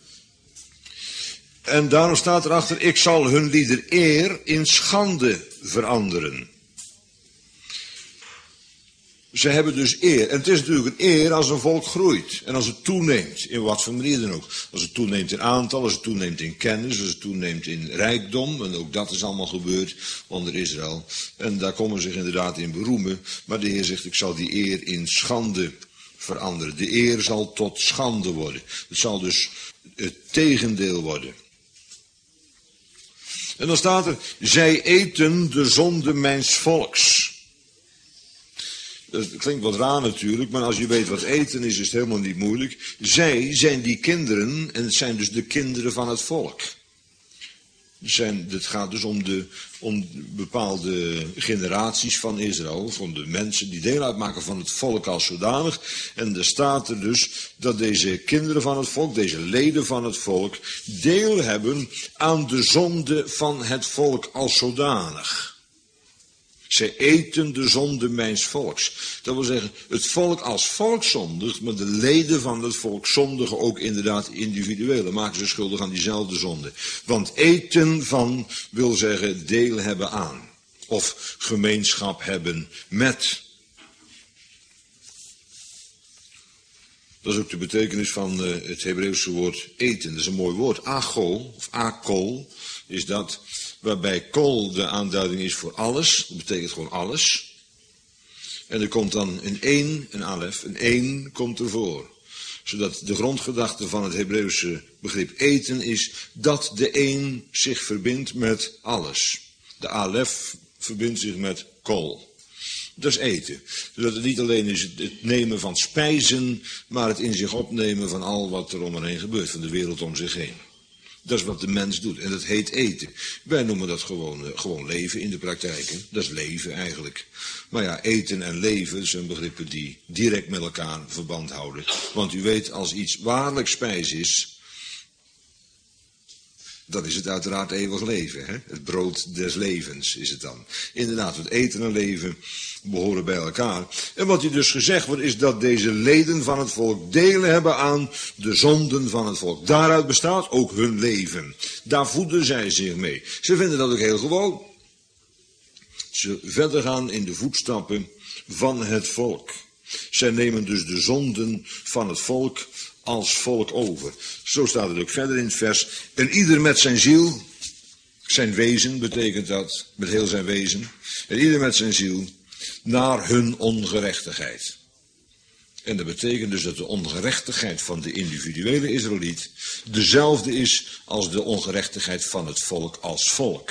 En daarom staat erachter, ik zal hun lieder eer in schande veranderen. Ze hebben dus eer. En het is natuurlijk een eer als een volk groeit. En als het toeneemt, in wat voor manier dan ook. Als het toeneemt in aantal, als het toeneemt in kennis, als het toeneemt in rijkdom. En ook dat is allemaal gebeurd onder Israël. En daar komen ze zich inderdaad in beroemen. Maar de Heer zegt, ik zal die eer in schande veranderen. De eer zal tot schande worden. Het zal dus het tegendeel worden. En dan staat er, zij eten de zonde mijns volks. Dat klinkt wat raar natuurlijk, maar als je weet wat eten is, is het helemaal niet moeilijk. Zij zijn die kinderen, en het zijn dus de kinderen van het volk. Het gaat dus om bepaalde generaties van Israël, van de mensen die deel uitmaken van het volk als zodanig. En er staat er dus dat deze kinderen van het volk, deze leden van het volk, deel hebben aan de zonde van het volk als zodanig. Zij eten de zonde mijns volks. Dat wil zeggen, het volk als volk zondigt, maar de leden van het volk zondigen ook inderdaad individueel. En maken ze schuldig aan diezelfde zonde. Want eten van wil zeggen deel hebben aan. Of gemeenschap hebben met. Dat is ook de betekenis van het Hebreeuwse woord eten. Dat is een mooi woord. Achol, of akol, is dat. Waarbij kol de aanduiding is voor alles. Dat betekent gewoon alles. En er komt dan een alef, een 1 komt ervoor. Zodat de grondgedachte van het Hebreeuwse begrip eten is dat de 1 zich verbindt met alles. De alef verbindt zich met kol. Dat is eten. Zodat het niet alleen is het nemen van spijzen, maar het in zich opnemen van al wat er om hen heen gebeurt, van de wereld om zich heen. Dat is wat de mens doet en dat heet eten. Wij noemen dat gewoon leven in de praktijk. Hè? Dat is leven eigenlijk. Maar ja, eten en leven zijn begrippen die direct met elkaar verband houden. Want u weet, als iets waarlijk spijs is, dan is het uiteraard eeuwig leven. Hè? Het brood des levens is het dan. Inderdaad, het eten en leven behoren bij elkaar. En wat hier dus gezegd wordt, is dat deze leden van het volk delen hebben aan de zonden van het volk. Daaruit bestaat ook hun leven. Daar voeden zij zich mee. Ze vinden dat ook heel gewoon. Ze verder gaan in de voetstappen van het volk. Zij nemen dus de zonden van het volk als volk over. Zo staat het ook verder in het vers. En ieder met zijn ziel, zijn wezen betekent dat, met heel zijn wezen. En ieder met zijn ziel, naar hun ongerechtigheid. En dat betekent dus dat de ongerechtigheid van de individuele Israëliet dezelfde is als de ongerechtigheid van het volk als volk.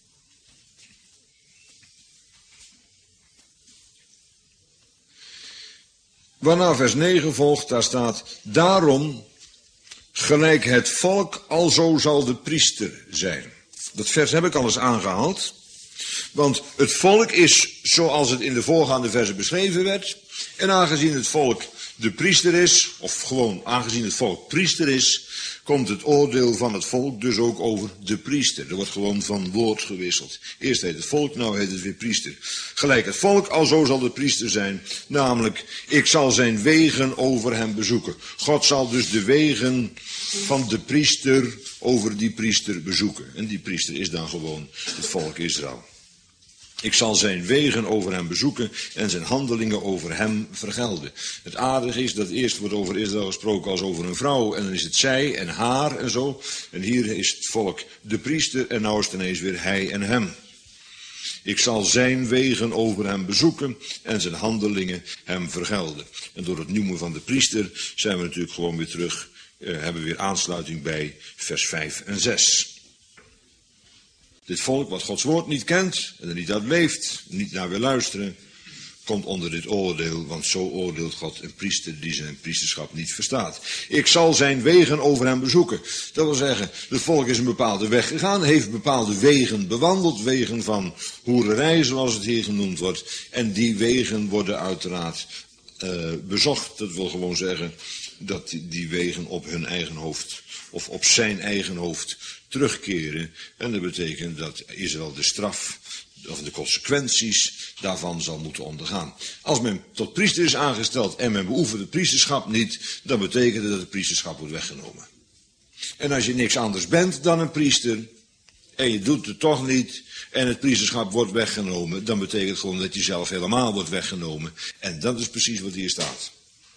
Waarna vers 9 volgt, daar staat, daarom gelijk het volk alzo zal de priester zijn. Dat vers heb ik al eens aangehaald. Want het volk is zoals het in de voorgaande versen beschreven werd. En aangezien het volk de priester is, of gewoon aangezien het volk priester is, komt het oordeel van het volk dus ook over de priester. Er wordt gewoon van woord gewisseld. Eerst heet het volk, nou heet het weer priester. Gelijk het volk, alzo zal de priester zijn. Namelijk, ik zal zijn wegen over hem bezoeken. God zal dus de wegen van de priester over die priester bezoeken. En die priester is dan gewoon het volk Israël. Ik zal zijn wegen over hem bezoeken en zijn handelingen over hem vergelden. Het aardige is dat eerst wordt over Israël gesproken als over een vrouw. En dan is het zij en haar en zo. En hier is het volk de priester en nou is het ineens weer hij en hem. Ik zal zijn wegen over hem bezoeken en zijn handelingen hem vergelden. En door het noemen van de priester zijn we natuurlijk gewoon weer terug. Hebben we weer aansluiting bij vers 5 en 6. Dit volk wat Gods woord niet kent en er niet uit leeft, niet naar wil luisteren, komt onder dit oordeel, want zo oordeelt God een priester die zijn priesterschap niet verstaat. Ik zal zijn wegen over hem bezoeken. Dat wil zeggen, het volk is een bepaalde weg gegaan, heeft bepaalde wegen bewandeld, wegen van hoererij zoals het hier genoemd wordt. En die wegen worden uiteraard bezocht. Dat wil gewoon zeggen dat die wegen op hun eigen hoofd of op zijn eigen hoofd terugkeren. En dat betekent dat Israël de straf of de consequenties daarvan zal moeten ondergaan. Als men tot priester is aangesteld en men beoefent het priesterschap niet, dan betekent het dat het priesterschap wordt weggenomen. En als je niks anders bent dan een priester en je doet het toch niet en het priesterschap wordt weggenomen, dan betekent het gewoon dat je zelf helemaal wordt weggenomen. En dat is precies wat hier staat.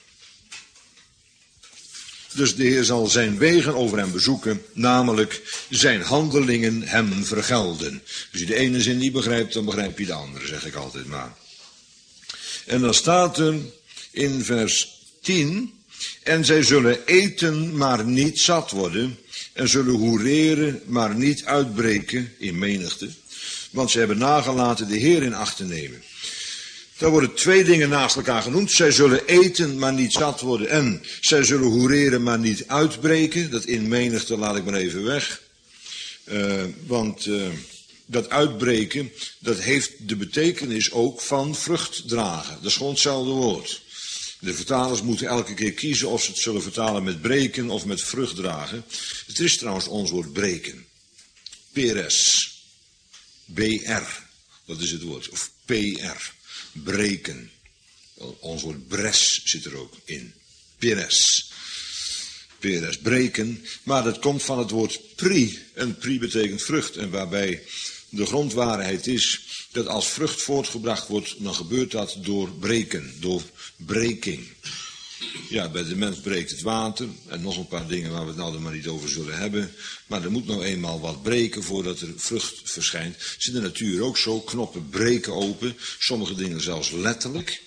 Dus de Heer zal zijn wegen over hem bezoeken, namelijk zijn handelingen hem vergelden. Als je de ene zin niet begrijpt, dan begrijp je de andere, zeg ik altijd maar. En dan staat er in vers 10, en zij zullen eten, maar niet zat worden, en zullen hoereren, maar niet uitbreken in menigte, want ze hebben nagelaten de Heer in acht te nemen. Daar worden twee dingen naast elkaar genoemd. Zij zullen eten, maar niet zat worden. En zij zullen hoereren, maar niet uitbreken. Dat in menigte laat ik maar even weg. Want dat uitbreken, dat heeft de betekenis ook van vrucht dragen. Dat is gewoon hetzelfde woord. De vertalers moeten elke keer kiezen of ze het zullen vertalen met breken of met vrucht dragen. Het is trouwens ons woord breken. Peres. BR. Dat is het woord. Of PR. Breken. Ons woord bres zit er ook in. Peres. Peres, breken. Maar dat komt van het woord pri. En pri betekent vrucht. En waarbij de grondwaarheid is dat als vrucht voortgebracht wordt, dan gebeurt dat door breken. Door breking. Ja, bij de mens breekt het water. En nog een paar dingen waar we het nou maar niet over zullen hebben. Maar er moet nou eenmaal wat breken voordat er vrucht verschijnt. Het is in de natuur ook zo. Knoppen breken open. Sommige dingen zelfs letterlijk.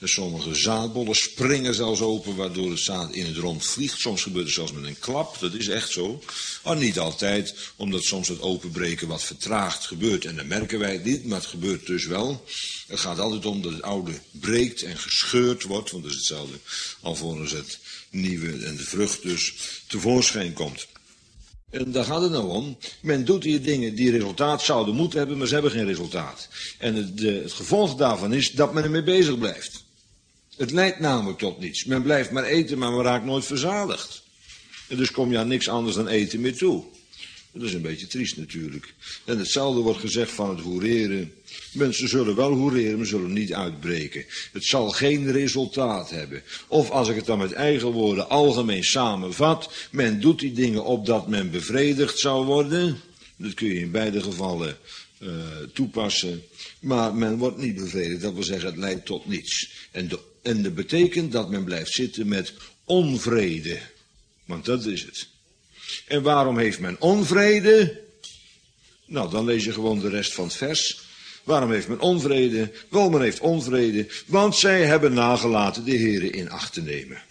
En sommige zaadbollen springen zelfs open, waardoor het zaad in het rond vliegt. Soms gebeurt het zelfs met een klap, dat is echt zo. Maar niet altijd, omdat soms het openbreken wat vertraagd gebeurt. En dan merken wij het niet, maar het gebeurt dus wel. Het gaat altijd om dat het oude breekt en gescheurd wordt, want dat is hetzelfde alvorens het nieuwe en de vrucht dus tevoorschijn komt. En daar gaat het nou om. Men doet hier dingen die resultaat zouden moeten hebben, maar ze hebben geen resultaat. En het gevolg daarvan is dat men ermee bezig blijft. Het leidt namelijk tot niets. Men blijft maar eten, maar men raakt nooit verzadigd. En dus kom je aan niks anders dan eten meer toe. Dat is een beetje triest natuurlijk. En hetzelfde wordt gezegd van het hoereren. Mensen zullen wel hoereren, maar zullen niet uitbreken. Het zal geen resultaat hebben. Of als ik het dan met eigen woorden algemeen samenvat. Men doet die dingen opdat men bevredigd zou worden. Dat kun je in beide gevallen toepassen. Maar men wordt niet bevredigd. Dat wil zeggen, het leidt tot niets. En dat betekent dat men blijft zitten met onvrede. Want dat is het. En waarom heeft men onvrede? Nou, dan lees je gewoon de rest van het vers. Waarom heeft men onvrede? Wel, men heeft onvrede, want zij hebben nagelaten de Heere in acht te nemen.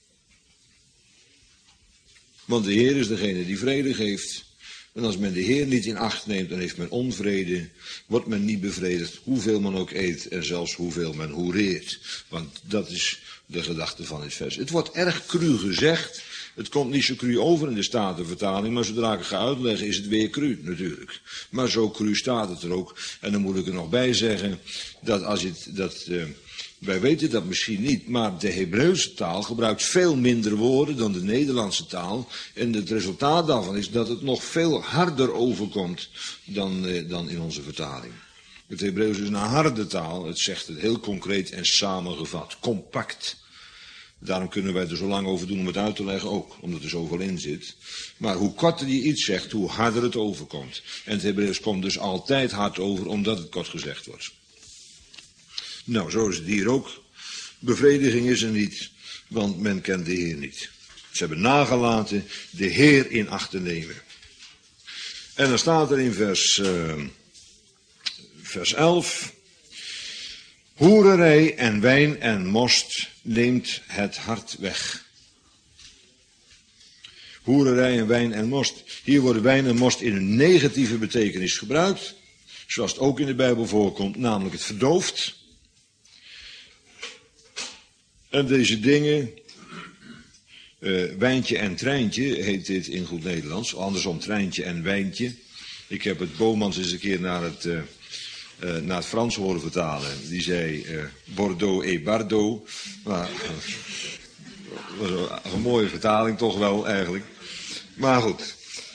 Want de Heer is degene die vrede geeft. En als men de Heer niet in acht neemt, dan heeft men onvrede. Wordt men niet bevredigd, hoeveel men ook eet en zelfs hoeveel men hoereert. Want dat is de gedachte van dit vers. Het wordt erg cru gezegd. Het komt niet zo cru over in de Statenvertaling, maar zodra ik het ga uitleggen is het weer cru natuurlijk. Maar zo cru staat het er ook. En dan moet ik er nog bij zeggen dat als je wij weten dat misschien niet, maar de Hebreeuwse taal gebruikt veel minder woorden dan de Nederlandse taal. En het resultaat daarvan is dat het nog veel harder overkomt dan in onze vertaling. Het Hebreeuws is een harde taal, het zegt het heel concreet en samengevat, compact. Daarom kunnen wij er zo lang over doen om het uit te leggen ook, omdat er zoveel in zit. Maar hoe korter je iets zegt, hoe harder het overkomt. En het Hebreeuws komt dus altijd hard over, omdat het kort gezegd wordt. Nou, zo is het hier ook. Bevrediging is er niet, want men kent de Heer niet. Ze hebben nagelaten de Heer in acht te nemen. En dan staat er in vers 11... Hoererij en wijn en most neemt het hart weg. Hoererij en wijn en most. Hier worden wijn en most in een negatieve betekenis gebruikt. Zoals het ook in de Bijbel voorkomt, namelijk het verdooft. En deze dingen, wijntje en treintje heet dit in goed Nederlands. Andersom treintje en wijntje. Ik heb het Bomans eens een keer naar het Frans horen vertalen. Die zei Bordeaux et Bardot. Maar, dat was een mooie vertaling toch wel eigenlijk. Maar goed.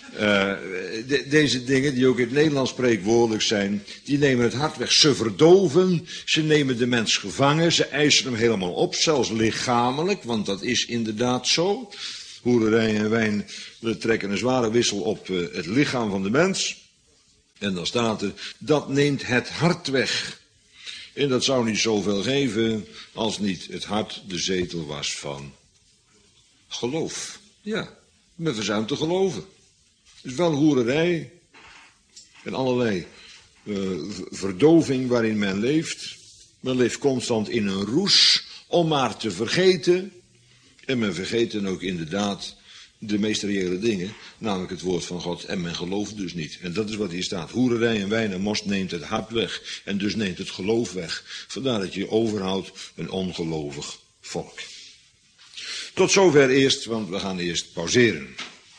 Deze dingen die ook in het Nederlands spreekwoordelijk zijn, die nemen het hart weg. Ze verdoven, ze nemen de mens gevangen, ze eisen hem helemaal op, zelfs lichamelijk, want dat is inderdaad zo. Hoererij en wijn trekken een zware wissel op het lichaam van de mens. En dan staat er, dat neemt het hart weg. En dat zou niet zoveel geven als niet het hart de zetel was van geloof. Ja, men verzuimt te geloven. Het is wel hoererij en allerlei verdoving waarin men leeft. Men leeft constant in een roes om maar te vergeten. En men vergeet dan ook inderdaad de meest reële dingen, namelijk het woord van God. En men gelooft dus niet. En dat is wat hier staat. Hoererij en wijn en most neemt het hart weg. En dus neemt het geloof weg. Vandaar dat je overhoudt een ongelovig volk. Tot zover eerst, want we gaan eerst pauzeren.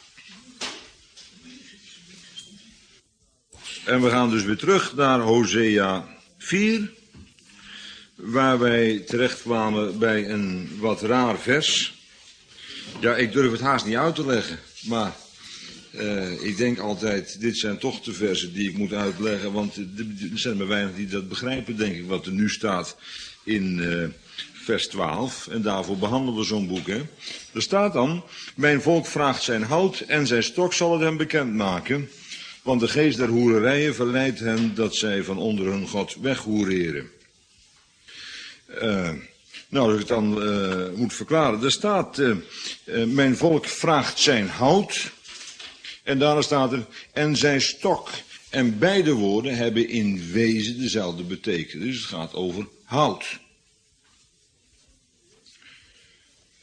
En we gaan dus weer terug naar Hosea 4, waar wij terechtkwamen bij een wat raar vers. Ja, ik durf het haast niet uit te leggen, maar ik denk altijd, dit zijn toch de versen die ik moet uitleggen, want er zijn maar weinig die dat begrijpen, denk ik, wat er nu staat in vers 12. En daarvoor behandelen we zo'n boek, hè. Er staat dan, mijn volk vraagt zijn hout en zijn stok zal het hem bekendmaken. Want de geest der hoererijen verleidt hen dat zij van onder hun God weghoereren. Nou, als ik het dan moet verklaren. Er staat, mijn volk vraagt zijn hout. En daarna staat er, en zijn stok. En beide woorden hebben in wezen dezelfde betekenis. Dus het gaat over hout.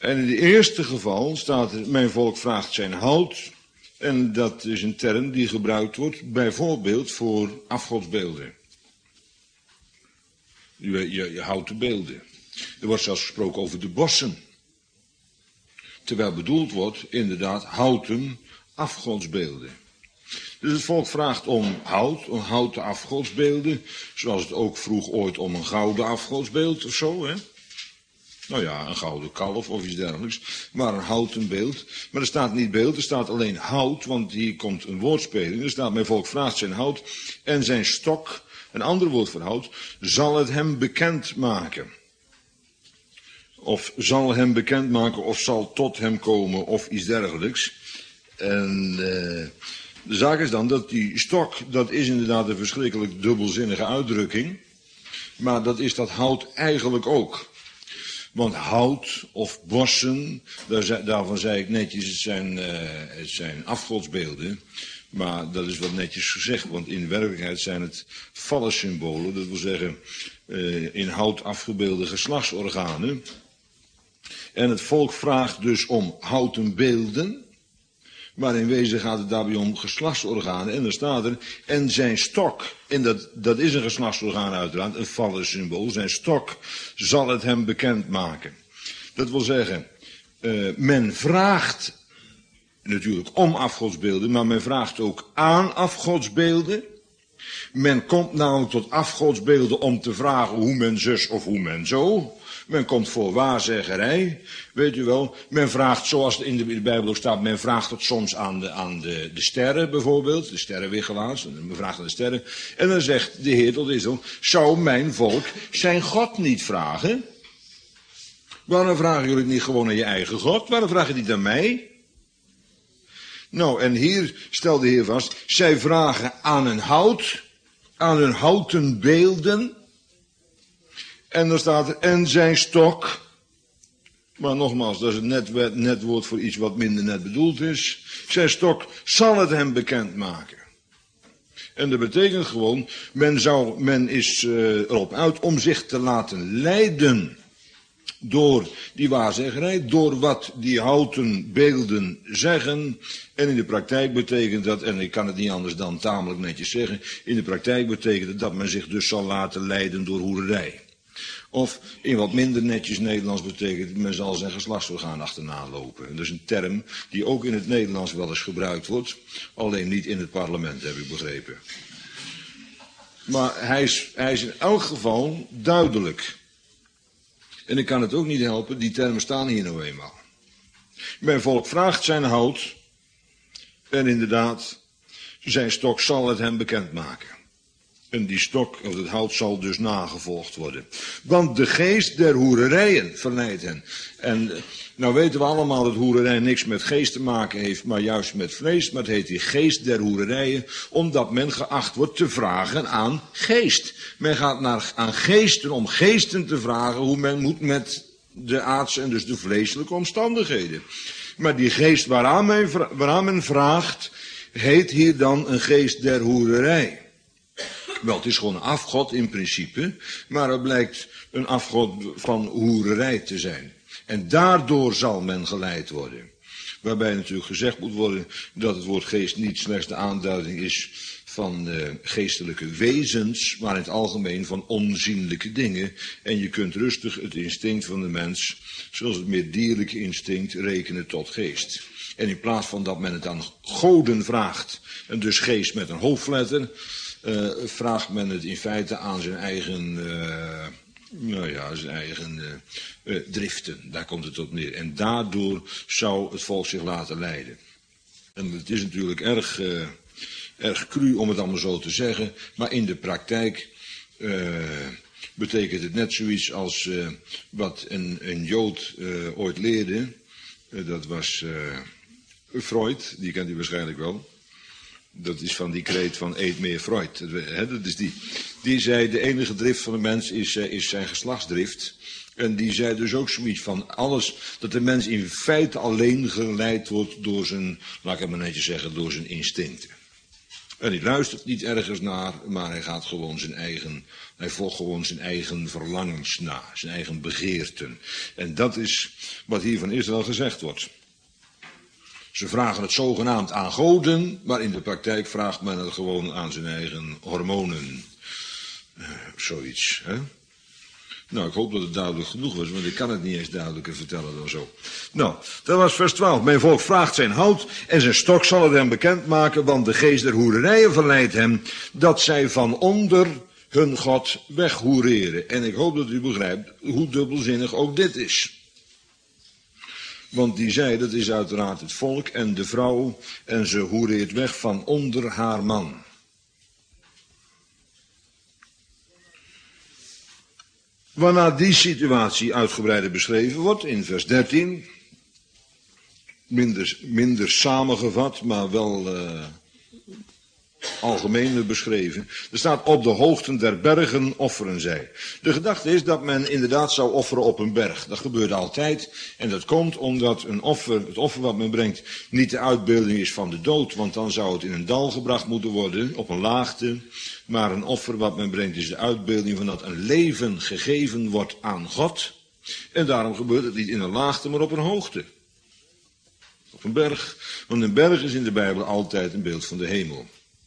En in het eerste geval staat er, mijn volk vraagt zijn hout. En dat is een term die gebruikt wordt bijvoorbeeld voor afgodsbeelden. Je houten beelden. Er wordt zelfs gesproken over de bossen. Terwijl bedoeld wordt inderdaad houten afgodsbeelden. Dus het volk vraagt om houten afgodsbeelden. Zoals het ook vroeg ooit om een gouden afgodsbeeld of zo. Hè? Nou ja, een gouden kalf of iets dergelijks. Maar een houten beeld. Maar er staat niet beeld, er staat alleen hout. Want hier komt een woordspeling. Er staat, mijn volk vraagt zijn hout en zijn stok. Een ander woord voor hout. Zal het hem bekend maken. Of zal hem bekend maken of zal tot hem komen of iets dergelijks. En de zaak is dan dat die stok, dat is inderdaad een verschrikkelijk dubbelzinnige uitdrukking. Maar dat is dat hout eigenlijk ook. Want hout of bossen, daarvan zei ik netjes, het zijn afgodsbeelden. Maar dat is wat netjes gezegd, want in werkelijkheid zijn het vallensymbolen. Dat wil zeggen, in hout afgebeelde geslachtsorganen. En het volk vraagt dus om houten beelden. Maar in wezen gaat het daarbij om geslachtsorganen. En dan staat er, en zijn stok, en dat is een geslachtsorgaan uiteraard, een vallensymbool. Zijn stok zal het hem bekend maken. Dat wil zeggen, men vraagt natuurlijk om afgodsbeelden, maar men vraagt ook aan afgodsbeelden. Men komt namelijk tot afgodsbeelden om te vragen hoe men zus of hoe men zo. Men komt voor waarzeggerij, weet u wel. Men vraagt, zoals in de Bijbel ook staat, men vraagt het soms aan de sterren bijvoorbeeld, de sterrenwichelaars. Men vraagt aan de sterren. En dan zegt de Heer tot Israël, zou mijn volk zijn God niet vragen? Waarom vragen jullie het niet gewoon aan je eigen God? Waarom vragen jullie het aan mij? Nou, en hier stelt de Heer vast, zij vragen aan een hout, aan hun houten beelden. En dan staat er, en zijn stok. Maar nogmaals, dat is een net woord voor iets wat minder net bedoeld is. Zijn stok zal het hem bekend maken. En dat betekent gewoon, men is erop uit om zich te laten leiden door die waarzeggerij, door wat die houten beelden zeggen. En in de praktijk betekent dat, en ik kan het niet anders dan tamelijk netjes zeggen, in de praktijk betekent het dat men zich dus zal laten leiden door hoererij. Of in wat minder netjes Nederlands betekent, men zal zijn geslachtsorgaan achterna lopen. Dat is een term die ook in het Nederlands wel eens gebruikt wordt, alleen niet in het parlement, heb ik begrepen. Maar hij is in elk geval duidelijk. En ik kan het ook niet helpen, die termen staan hier nou eenmaal. Mijn volk vraagt zijn hout, en inderdaad, zijn stok zal het hem bekendmaken. En die stok, of het hout, zal dus nagevolgd worden. Want de geest der hoererijen verleidt hen. En nou weten we allemaal dat hoererij niks met geest te maken heeft, maar juist met vlees. Maar het heet die geest der hoererijen, omdat men geacht wordt te vragen aan geest. Men gaat aan geesten om geesten te vragen hoe men moet met de aardse en dus de vleeselijke omstandigheden. Maar die geest waaraan men vraagt, heet hier dan een geest der hoererij. Wel, het is gewoon een afgod in principe, maar het blijkt een afgod van hoererij te zijn. En daardoor zal men geleid worden. Waarbij natuurlijk gezegd moet worden dat het woord geest niet slechts de aanduiding is van geestelijke wezens, maar in het algemeen van onzienlijke dingen. En je kunt rustig het instinct van de mens, zoals het meer dierlijke instinct, rekenen tot geest. En in plaats van dat men het aan goden vraagt, en dus geest met een hoofdletter, vraagt men het in feite aan zijn eigen, driften. Daar komt het op neer. En daardoor zou het volk zich laten leiden. En het is natuurlijk erg cru om het allemaal zo te zeggen, maar in de praktijk betekent het net zoiets als wat een Jood ooit leerde. Dat was Freud, die kent u waarschijnlijk wel. Dat is van die kreet van eet meer Freud. Dat is die zei de enige drift van de mens is zijn geslachtsdrift. En die zei dus ook zoiets van alles, dat de mens in feite alleen geleid wordt door zijn, laat ik het maar netjes zeggen, door zijn instincten. En hij luistert niet ergens naar, maar hij gaat gewoon hij volgt gewoon zijn eigen verlangens na, zijn eigen begeerten. En dat is wat hier van Israël gezegd wordt. Ze vragen het zogenaamd aan goden, maar in de praktijk vraagt men het gewoon aan zijn eigen hormonen. Zoiets, hè? Nou, ik hoop dat het duidelijk genoeg was, want ik kan het niet eens duidelijker vertellen dan zo. Nou, dat was vers 12. Mijn volk vraagt zijn hout en zijn stok zal het hem bekendmaken, want de geest der hoererijen verleidt hem, dat zij van onder hun God weghoereren. En ik hoop dat u begrijpt hoe dubbelzinnig ook dit is. Want die zij, dat is uiteraard het volk en de vrouw, en ze hoereert weg van onder haar man. Waarna die situatie uitgebreider beschreven wordt in vers 13. Minder samengevat, maar wel algemener beschreven. Er staat op de hoogten der bergen offeren zij. De gedachte is dat men inderdaad zou offeren op een berg. Dat gebeurt altijd. En dat komt omdat het offer wat men brengt, niet de uitbeelding is van de dood. Want dan zou het in een dal gebracht moeten worden, op een laagte. Maar een offer wat men brengt is de uitbeelding van dat een leven gegeven wordt aan God. En daarom gebeurt het niet in een laagte, maar op een hoogte. Op een berg. Want een berg is in de Bijbel altijd een beeld van de hemel.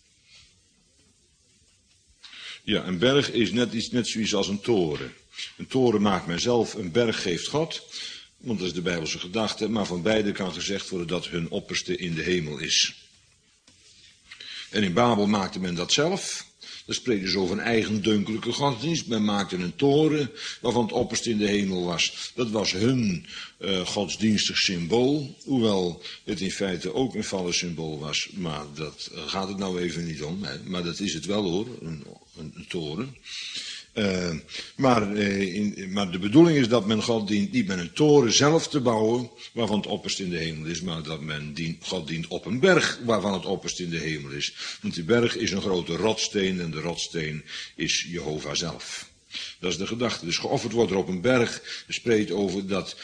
Ja, een berg is net zoiets als een toren. Een toren maakt men zelf, een berg geeft God. Want dat is de Bijbelse gedachte. Maar van beide kan gezegd worden dat hun opperste in de hemel is. En in Babel maakte men dat zelf. Dat spreekt dus over een eigendunkelijke godsdienst. Men maakte een toren waarvan het opperste in de hemel was. Dat was hun godsdienstig symbool. Hoewel het in feite ook een vallen symbool was. Maar daar gaat het nou even niet om. Hè. Maar dat is het wel hoor, een toren. Maar de bedoeling is dat men God dient niet met een toren zelf te bouwen, waarvan het opperst in de hemel is, maar dat men God dient op een berg, waarvan het opperst in de hemel is. Want die berg is een grote rotsteen en de rotsteen is Jehovah zelf. Dat is de gedachte. Dus geofferd wordt er op een berg, spreekt over dat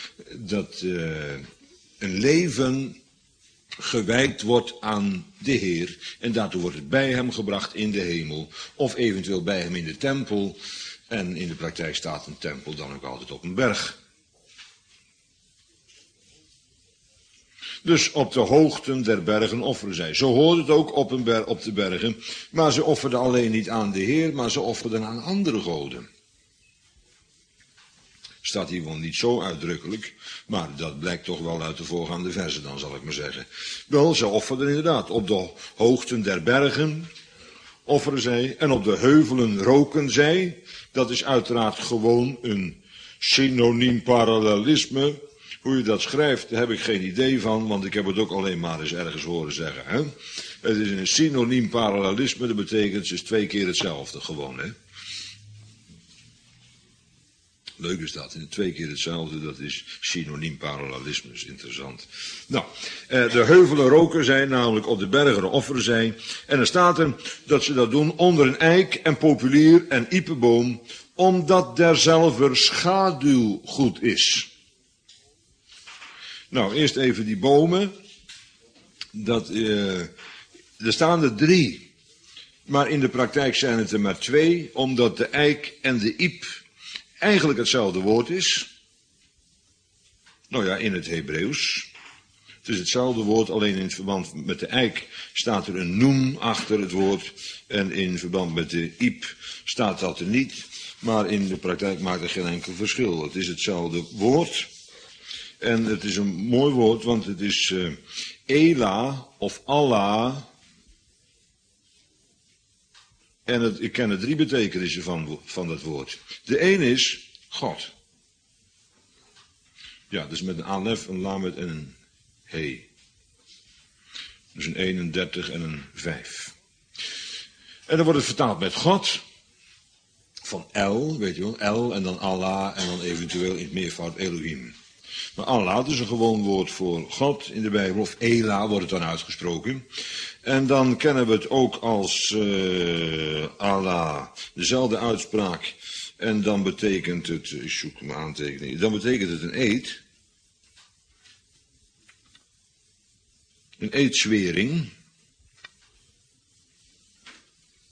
een leven gewijd wordt aan de Heer. En daartoe wordt het bij hem gebracht in de hemel. Of eventueel bij hem in de tempel. En in de praktijk staat een tempel dan ook altijd op een berg. Dus op de hoogten der bergen offeren zij. Zo hoort het ook op de bergen. Maar ze offerden alleen niet aan de Heer, maar ze offerden aan andere goden. Staat hier wel niet zo uitdrukkelijk, maar dat blijkt toch wel uit de voorgaande versen dan, zal ik maar zeggen. Wel, ze offerden inderdaad. Op de hoogten der bergen offeren zij en op de heuvelen roken zij. Dat is uiteraard gewoon een synoniem parallelisme. Hoe je dat schrijft, daar heb ik geen idee van, want ik heb het ook alleen maar eens ergens horen zeggen. Hè? Het is een synoniem parallelisme, dat betekent het is 2 keer hetzelfde gewoon, hè. Leuk is dat, 2 keer hetzelfde, dat is synoniem parallelisme, is interessant. Nou, de heuvelen roken zij, namelijk op de bergen offeren zij. En er staat er dat ze dat doen onder een eik en populier en iepenboom, omdat derzelver schaduw goed is. Nou, eerst even die bomen. Er staan er 3, maar in de praktijk zijn het er maar 2, omdat de eik en de iep eigenlijk hetzelfde woord is. Nou ja, in het Hebreeuws. Het is hetzelfde woord, alleen in het verband met de eik staat er een noem achter het woord. En in verband met de iep staat dat er niet. Maar in de praktijk maakt er geen enkel verschil. Het is hetzelfde woord. En het is een mooi woord, want het is Ela of Allah. En ik ken er 3 betekenissen van dat woord. De een is God. Ja, dus met een alef, een lamet en een he. Dus een 31 en een 5. En dan wordt het vertaald met God. Van El, weet je wel, El en dan Allah en dan eventueel in het meervoud Elohim. Maar Allah is een gewoon woord voor God in de Bijbel, of Ela wordt het dan uitgesproken. En dan kennen we het ook als Allah, dezelfde uitspraak. En dan betekent het, ik zoek mijn aantekeningen, dan betekent het een eed. Een eedzwering.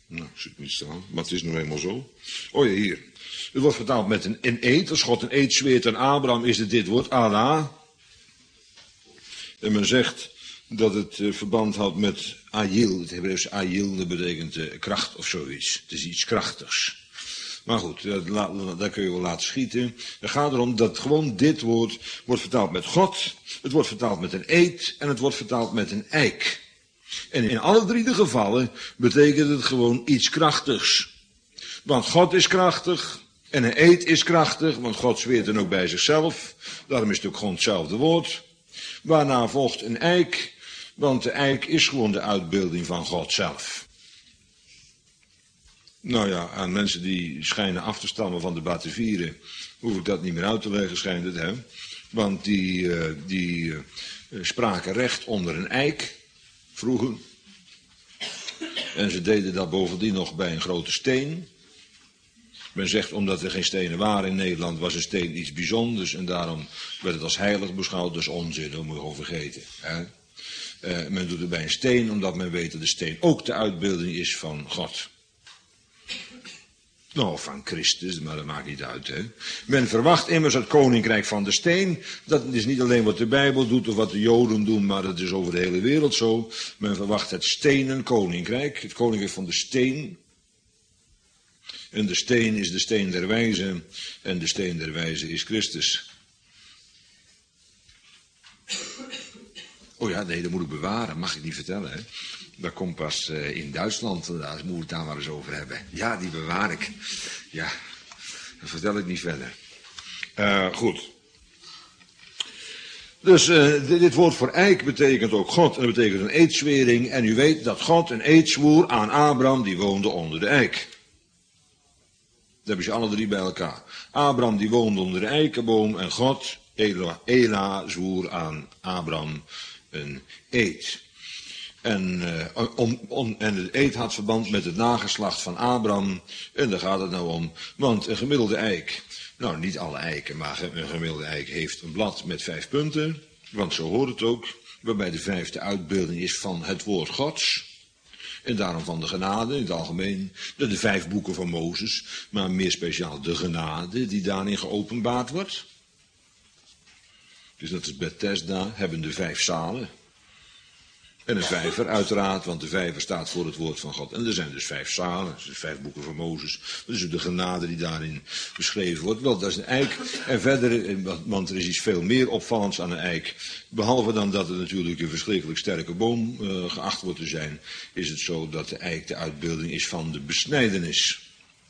Nou, zie ik niet staan, maar het is nu eenmaal zo. Oh ja, hier. Het wordt vertaald met een eed. Als God een eed zweert aan Abraham, is het dit woord, Allah. En men zegt dat het verband houdt met ayil. Het Hebreeuwse ayil, dat betekent kracht of zoiets. Het is iets krachtigs. Maar goed, daar kun je wel laten schieten. Het gaat erom dat gewoon dit woord wordt vertaald met God. Het wordt vertaald met een eed en het wordt vertaald met een eik. En in alle drie de gevallen betekent het gewoon iets krachtigs. Want God is krachtig en een eed is krachtig, want God zweert dan ook bij zichzelf. Daarom is het ook gewoon hetzelfde woord. Waarna volgt een eik, want de eik is gewoon de uitbeelding van God zelf. Nou ja, aan mensen die schijnen af te stammen van de Batavieren, hoef ik dat niet meer uit te leggen, schijnt het, hè. Want die spraken recht onder een eik, vroeger. En ze deden dat bovendien nog bij een grote steen. Men zegt, omdat er geen stenen waren in Nederland, was een steen iets bijzonders. En daarom werd het als heilig beschouwd. Dat is onzin, dat moet je gewoon vergeten. Hè? Men doet het bij een steen, omdat men weet dat de steen ook de uitbeelding is van God. Nou, van Christus, maar dat maakt niet uit, hè. Men verwacht immers het koninkrijk van de steen. Dat is niet alleen wat de Bijbel doet of wat de Joden doen, maar dat is over de hele wereld zo. Men verwacht het stenen koninkrijk, het koninkrijk van de steen. En de steen is de steen der wijzen en de steen der wijzen is Christus. Oh ja, nee, dat moet ik bewaren, mag ik niet vertellen, hè. Dat komt pas in Duitsland, daar moet ik het daar maar eens over hebben. Ja, die bewaar ik. Ja, dat vertel ik niet verder. Goed. Dus dit woord voor eik betekent ook God en dat betekent een eedzwering. En u weet dat God een eed zwoer aan Abraham, die woonde onder de eik. Dat hebben ze alle drie bij elkaar. Abraham die woonde onder de eikenboom en God, Ela, zwoer aan Abraham een eed. En de eed had verband met het nageslacht van Abraham. En daar gaat het nou om. Want een gemiddelde eik, nou niet alle eiken, maar een gemiddelde eik heeft een blad met 5 punten. Want zo hoort het ook. Waarbij de 5e uitbeelding is van het woord Gods. En daarom van de genade in het algemeen. De 5 boeken van Mozes. Maar meer speciaal de genade die daarin geopenbaard wordt. Dus dat is Bethesda, hebben de 5 zalen. En een vijver uiteraard, want de vijver staat voor het woord van God. En er zijn dus 5 zalen, dus 5 boeken van Mozes. Dus de genade die daarin beschreven wordt. Wel, dat is een eik. En verder, want er is iets veel meer opvallends aan een eik. Behalve dan dat het natuurlijk een verschrikkelijk sterke boom geacht wordt te zijn, is het zo dat de eik de uitbeelding is van de besnijdenis.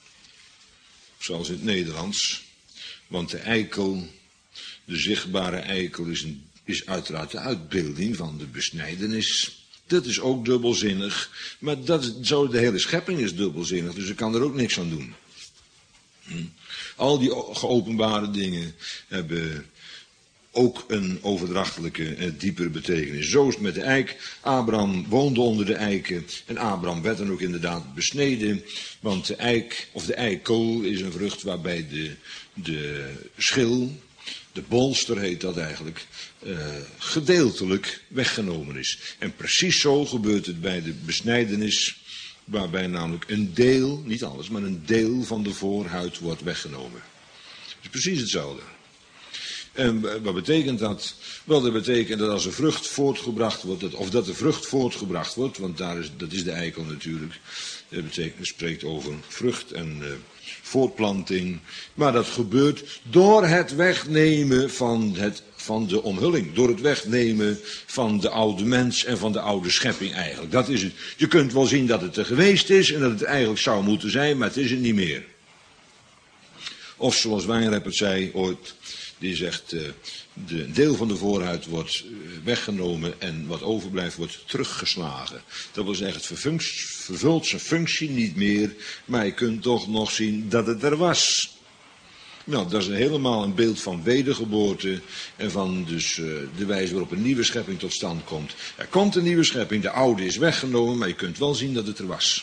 Zoals in het Nederlands. Want de eikel, de zichtbare eikel, is uiteraard de uitbeelding van de besnijdenis. Dat is ook dubbelzinnig, maar de hele schepping is dubbelzinnig, dus ik kan er ook niks aan doen. Al die geopenbare dingen hebben ook een overdrachtelijke, diepere betekenis. Zo is het met de eik. Abraham woonde onder de eiken en Abraham werd dan ook inderdaad besneden, want de eik, of de eikel, is een vrucht waarbij de schil, de bolster heet dat eigenlijk, gedeeltelijk weggenomen is. En precies zo gebeurt het bij de besnijdenis, waarbij namelijk een deel, niet alles, maar een deel van de voorhuid wordt weggenomen. Het is precies hetzelfde. En wat betekent dat? Wel, dat betekent dat als er vrucht voortgebracht wordt, of dat de vrucht voortgebracht wordt, want dat is de eikel natuurlijk, dat spreekt over vrucht en voortplanting, maar dat gebeurt door het wegnemen van de omhulling, door het wegnemen van de oude mens en van de oude schepping eigenlijk. Dat is het. Je kunt wel zien dat het er geweest is en dat het eigenlijk zou moeten zijn, maar het is het niet meer. Of zoals Wijnreppert zei ooit, die zegt, de deel van de voorhuid wordt weggenomen en wat overblijft wordt teruggeslagen. Dat wil zeggen, het vervult zijn functie niet meer, maar je kunt toch nog zien dat het er was. Nou, dat is helemaal een beeld van wedergeboorte en van dus de wijze waarop een nieuwe schepping tot stand komt. Er komt een nieuwe schepping, de oude is weggenomen, maar je kunt wel zien dat het er was.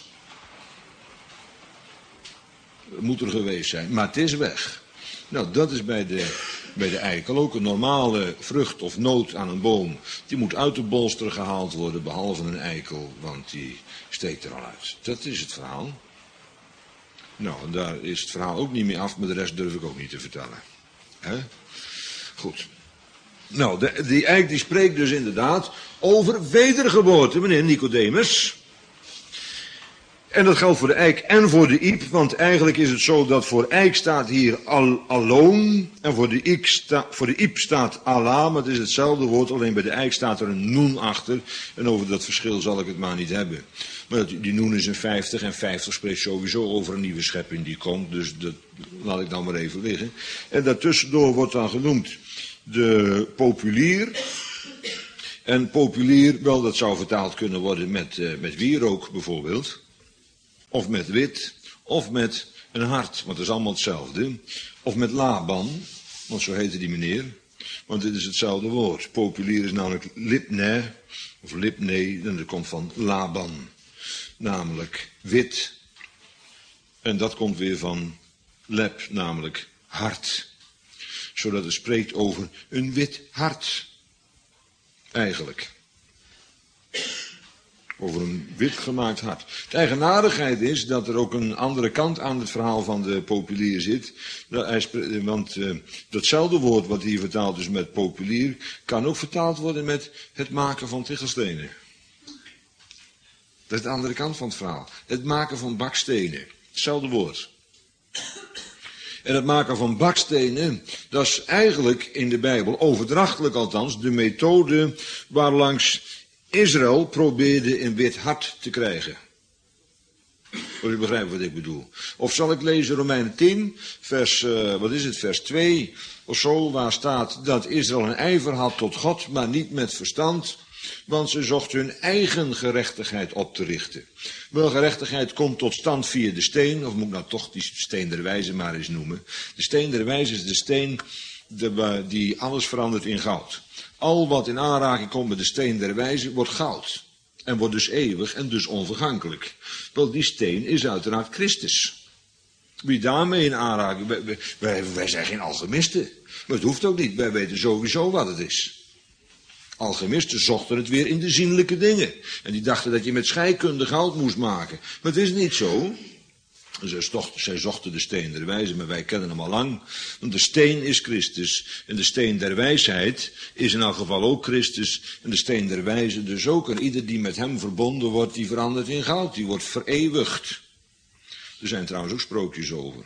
Het moet er geweest zijn, maar het is weg. Nou, dat is bij de bij de eikel ook. Een normale vrucht of noot aan een boom, die moet uit de bolster gehaald worden, behalve een eikel, want die steekt er al uit. Dat is het verhaal. Nou, en daar is het verhaal ook niet meer af, maar de rest durf ik ook niet te vertellen. Hè? Goed. Nou, die eik die spreekt dus inderdaad over wedergeboorte, meneer Nicodemus. En dat geldt voor de eik en voor de iep, want eigenlijk is het zo dat voor eik staat hier alloon en voor de iep staat Allah, maar het is hetzelfde woord, alleen bij de eik staat er een noen achter. En over dat verschil zal ik het maar niet hebben. Maar die noen is een 50 en 50 spreekt sowieso over een nieuwe schepping die komt, dus dat laat ik dan maar even liggen. En daartussendoor wordt dan genoemd de populier. En populier, wel dat zou vertaald kunnen worden met wierook bijvoorbeeld. Of met wit, of met een hart, want dat is allemaal hetzelfde. Of met Laban, want zo heette die meneer. Want dit is hetzelfde woord. Populier is namelijk lipne, of lipne, en dat komt van Laban. Namelijk wit. En dat komt weer van lep, namelijk hart. Zodat het spreekt over een wit hart. Eigenlijk. Over een wit gemaakt hart. De eigenaardigheid is dat er ook een andere kant aan het verhaal van de populier zit. Want datzelfde woord wat hier vertaald is met populier, kan ook vertaald worden met het maken van tichelstenen. Dat is de andere kant van het verhaal. Het maken van bakstenen. Hetzelfde woord. En het maken van bakstenen, dat is eigenlijk in de Bijbel, overdrachtelijk althans, de methode waarlangs Israël probeerde een wit hart te krijgen. Als u begrijpt wat ik bedoel. Of zal ik lezen Romeinen 10, vers 2 of zo, waar staat dat Israël een ijver had tot God, maar niet met verstand, want ze zochten hun eigen gerechtigheid op te richten. Wel, gerechtigheid komt tot stand via de steen, of moet ik nou toch die steen der wijze maar eens noemen. De steen der wijze is de steen die alles verandert in goud. Al wat in aanraking komt met de steen der wijze wordt goud. En wordt dus eeuwig en dus onvergankelijk. Wel, die steen is uiteraard Christus. Wie daarmee in aanraking... Wij zijn geen alchemisten. Maar het hoeft ook niet. Wij weten sowieso wat het is. Alchemisten zochten het weer in de zienlijke dingen. En die dachten dat je met scheikunde goud moest maken. Maar het is niet zo. Zij zochten de steen der wijze, maar wij kennen hem al lang. Want de steen is Christus. En de steen der wijsheid is in elk geval ook Christus. En de steen der wijze dus ook. En ieder die met hem verbonden wordt, die verandert in goud. Die wordt vereeuwigd. Er zijn trouwens ook sprookjes over.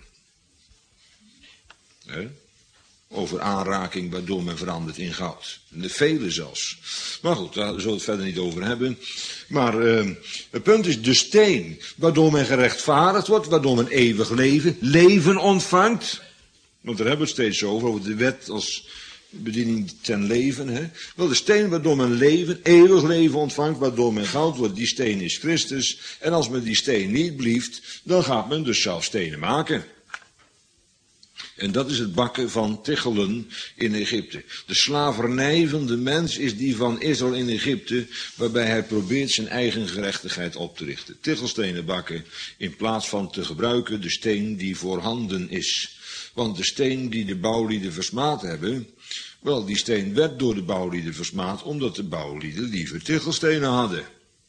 Over aanraking waardoor men verandert in goud. En de vele zelfs. Maar goed, daar zullen we het verder niet over hebben. Maar het punt is de steen waardoor men gerechtvaardigd wordt, waardoor men eeuwig leven ontvangt. Want daar hebben we het steeds over de wet als bediening ten leven. Hè? Wel, de steen waardoor men eeuwig leven ontvangt, waardoor men goud wordt, die steen is Christus. En als men die steen niet blieft, dan gaat men dus zelf stenen maken. En dat is het bakken van tichelen in Egypte. De slavernij van de mens is die van Israël in Egypte, waarbij hij probeert zijn eigen gerechtigheid op te richten. Tichelstenen bakken in plaats van te gebruiken de steen die voorhanden is. Want de steen die de bouwlieden versmaad hebben, wel, die steen werd door de bouwlieden versmaad, omdat de bouwlieden liever tichelstenen hadden.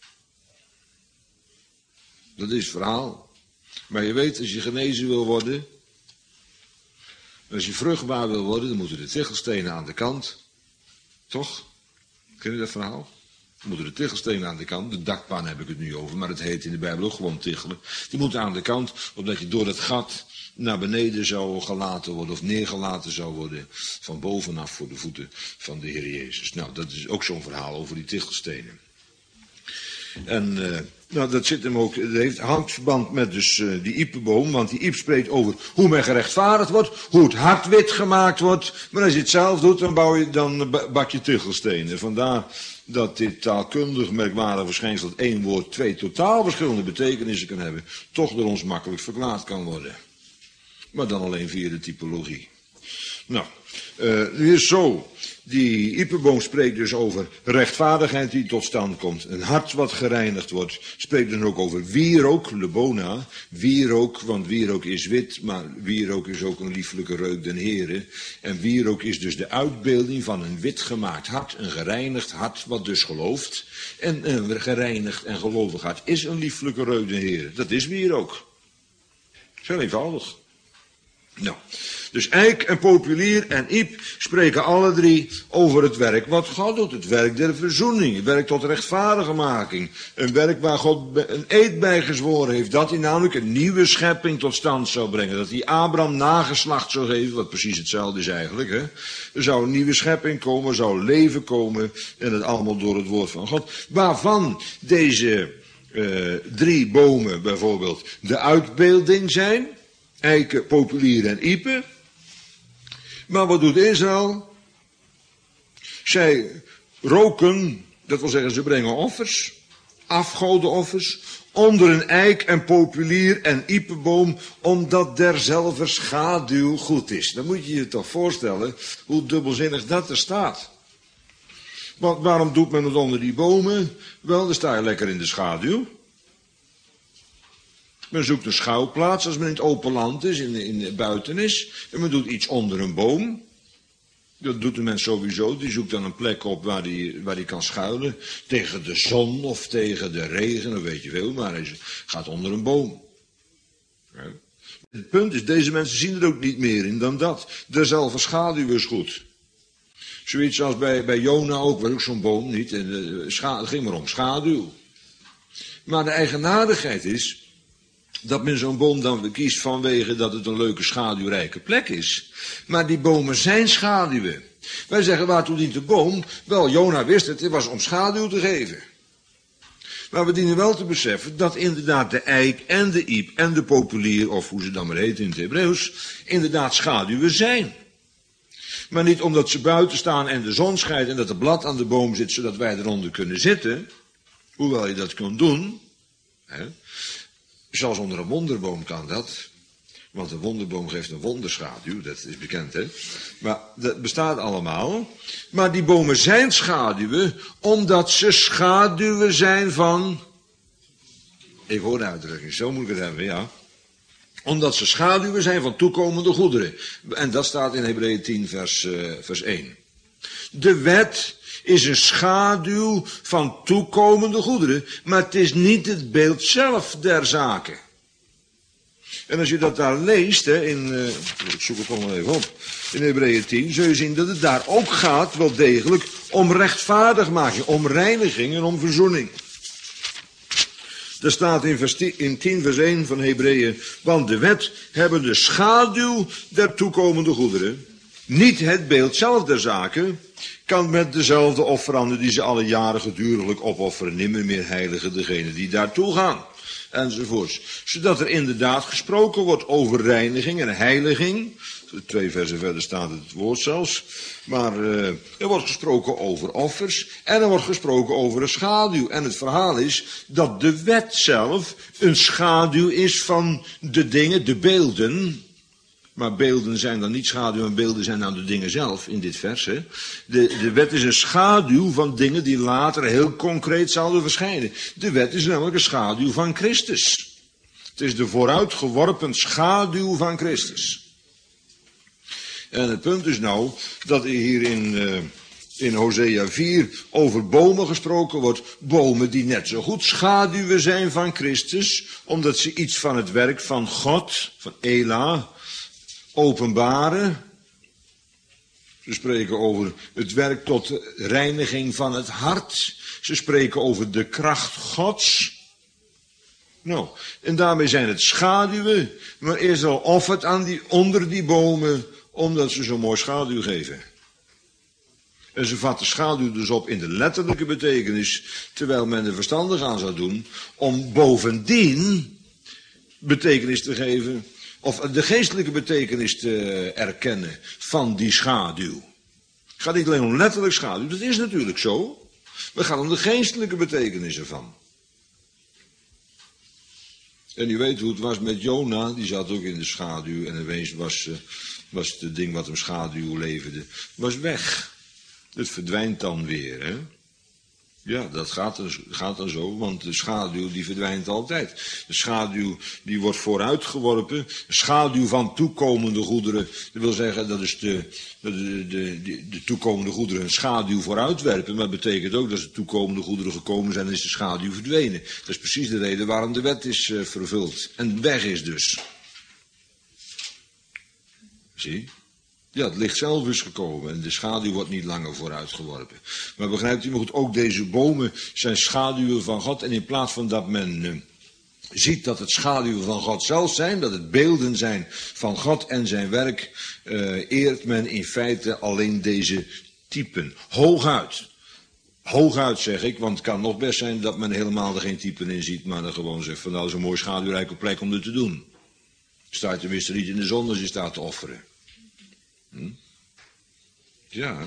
Dat is het verhaal. Maar je weet, als je genezen wil worden, als je vruchtbaar wil worden, dan moeten de tichelstenen aan de kant. Toch? Ken je dat verhaal? Dan moeten de tichelstenen aan de kant. De dakpan heb ik het nu over, maar het heet in de Bijbel ook gewoon tichelen. Die moeten aan de kant, omdat je door het gat naar beneden zou gelaten worden, of neergelaten zou worden, van bovenaf voor de voeten van de Heer Jezus. Nou, dat is ook zo'n verhaal over die tichelstenen. En dat zit hem ook, dat heeft handverband met dus die iepenboom, want die iep spreekt over hoe men gerechtvaardigd wordt, hoe het hart wit gemaakt wordt. Maar als je het zelf doet, dan bak je tichelstenen. Vandaar dat dit taalkundig merkwaardig verschijnsel, dat één woord twee totaal verschillende betekenissen kan hebben, toch door ons makkelijk verklaard kan worden. Maar dan alleen via de typologie. Nou, nu is zo. Die Ieperboom spreekt dus over rechtvaardigheid die tot stand komt. Een hart wat gereinigd wordt. Spreekt dus ook over wierook, lebona. Wierook, want wierook is wit, maar wierook is ook een lieflijke reuk den Heere. En wierook is dus de uitbeelding van een wit gemaakt hart, een gereinigd hart wat dus gelooft. En een gereinigd en gelovig hart is een lieflijke reuk den Heere. Dat is wierook. Zo eenvoudig. Nou, dus eik en populier en iep spreken alle drie over het werk wat God doet. Het werk der verzoening, het werk tot rechtvaardigmaking. Een werk waar God een eed bij gezworen heeft. Dat hij namelijk een nieuwe schepping tot stand zou brengen. Dat hij Abraham nageslacht zou geven, wat precies hetzelfde is eigenlijk. Hè? Er zou een nieuwe schepping komen, er zou leven komen. En dat allemaal door het woord van God. Waarvan deze drie bomen bijvoorbeeld de uitbeelding zijn. Eiken, populier en iepen. Maar wat doet Israël? Zij roken, dat wil zeggen ze brengen offers, afgodenoffers, onder een eik en populier en iepenboom, omdat derzelver schaduw goed is. Dan moet je je toch voorstellen hoe dubbelzinnig dat er staat. Want waarom doet men het onder die bomen? Wel, dan sta je lekker in de schaduw. Men zoekt een schuilplaats als men in het open land is, in buiten is. En men doet iets onder een boom. Dat doet de mens sowieso. Die zoekt dan een plek op waar die kan schuilen. Tegen de zon of tegen de regen, dat weet je veel. Maar hij gaat onder een boom. Ja. Het punt is, deze mensen zien er ook niet meer in dan dat. Derzelfde schaduw is goed. Zoiets als bij Jona ook, was ook zo'n boom niet. En, het ging maar om schaduw. Maar de eigenaardigheid is dat men zo'n boom dan kiest vanwege dat het een leuke schaduwrijke plek is. Maar die bomen zijn schaduwen. Wij zeggen, waartoe dient de boom? Wel, Jona wist het was om schaduw te geven. Maar we dienen wel te beseffen dat inderdaad de eik en de iep en de populier, of hoe ze dan maar heten in het Hebreeuws, inderdaad schaduwen zijn. Maar niet omdat ze buiten staan en de zon schijnt en dat er blad aan de boom zit, zodat wij eronder kunnen zitten. Hoewel je dat kunt doen. Hè. Zelfs onder een wonderboom kan dat. Want een wonderboom geeft een wonderschaduw, dat is bekend, hè. Maar dat bestaat allemaal. Maar die bomen zijn schaduwen, omdat ze schaduwen zijn van... Ik hoor de uitdrukking, zo moet ik het hebben, ja. Omdat ze schaduwen zijn van toekomende goederen. En dat staat in Hebreeën 10 vers 1. De wet is een schaduw van toekomende goederen, maar het is niet het beeld zelf der zaken. En als je dat daar leest, hè, ik zoek het allemaal even op, in Hebreeën 10, zul je zien dat het daar ook gaat, wel degelijk, om rechtvaardigmaking, om reiniging en om verzoening. Er staat in 10 vers 1 van Hebreeën, want de wet hebben de schaduw der toekomende goederen, niet het beeld zelf der zaken, kan met dezelfde offeranden die ze alle jaren geduriglijk opofferen, nimmer meer heiligen degene die daartoe gaan. Enzovoorts. Zodat er inderdaad gesproken wordt over reiniging en heiliging. 2 versen verder staat het woord zelfs. Maar er wordt gesproken over offers en er wordt gesproken over een schaduw. En het verhaal is dat de wet zelf een schaduw is van de dingen, de beelden. Maar beelden zijn dan niet schaduw en beelden zijn dan de dingen zelf in dit vers. Hè. De wet is een schaduw van dingen die later heel concreet zouden verschijnen. De wet is namelijk een schaduw van Christus. Het is de vooruitgeworpen schaduw van Christus. En het punt is nou dat hier in Hosea 4 over bomen gesproken wordt. Bomen die net zo goed schaduwen zijn van Christus, omdat ze iets van het werk van God, van Ela, openbaren. Ze spreken over het werk tot reiniging van het hart. Ze spreken over de kracht Gods. Nou, en daarmee zijn het schaduwen, maar Israël offert onder die bomen, omdat ze zo mooi schaduw geven. En ze vatten schaduw dus op in de letterlijke betekenis, terwijl men er verstandig aan zou doen, om bovendien betekenis te geven, of de geestelijke betekenis te erkennen van die schaduw. Het gaat niet alleen om letterlijk schaduw, dat is natuurlijk zo. Maar het gaat om de geestelijke betekenis ervan. En u weet hoe het was met Jona, die zat ook in de schaduw. En ineens was het ding wat hem schaduw leverde, was weg. Het verdwijnt dan weer, hè. Ja, dat gaat dan zo, want de schaduw die verdwijnt altijd. De schaduw die wordt vooruitgeworpen. De schaduw van toekomende goederen. Dat wil zeggen, dat is de toekomende goederen een schaduw vooruitwerpen. Maar dat betekent ook dat de toekomende goederen gekomen zijn en is de schaduw verdwenen. Dat is precies de reden waarom de wet is vervuld. En weg is dus. Zie? Ja, het licht zelf is gekomen en de schaduw wordt niet langer vooruitgeworpen. Maar begrijpt u me goed, ook deze bomen zijn schaduwen van God. En in plaats van dat men ziet dat het schaduwen van God zelf zijn, dat het beelden zijn van God en zijn werk, eert men in feite alleen deze typen. Hooguit zeg ik, want het kan nog best zijn dat men helemaal er geen typen in ziet, maar dan gewoon zegt van nou, dat is een mooi schaduwrijke plek om dit te doen. Staat tenminste niet in de zon als je staat te offeren. Ja.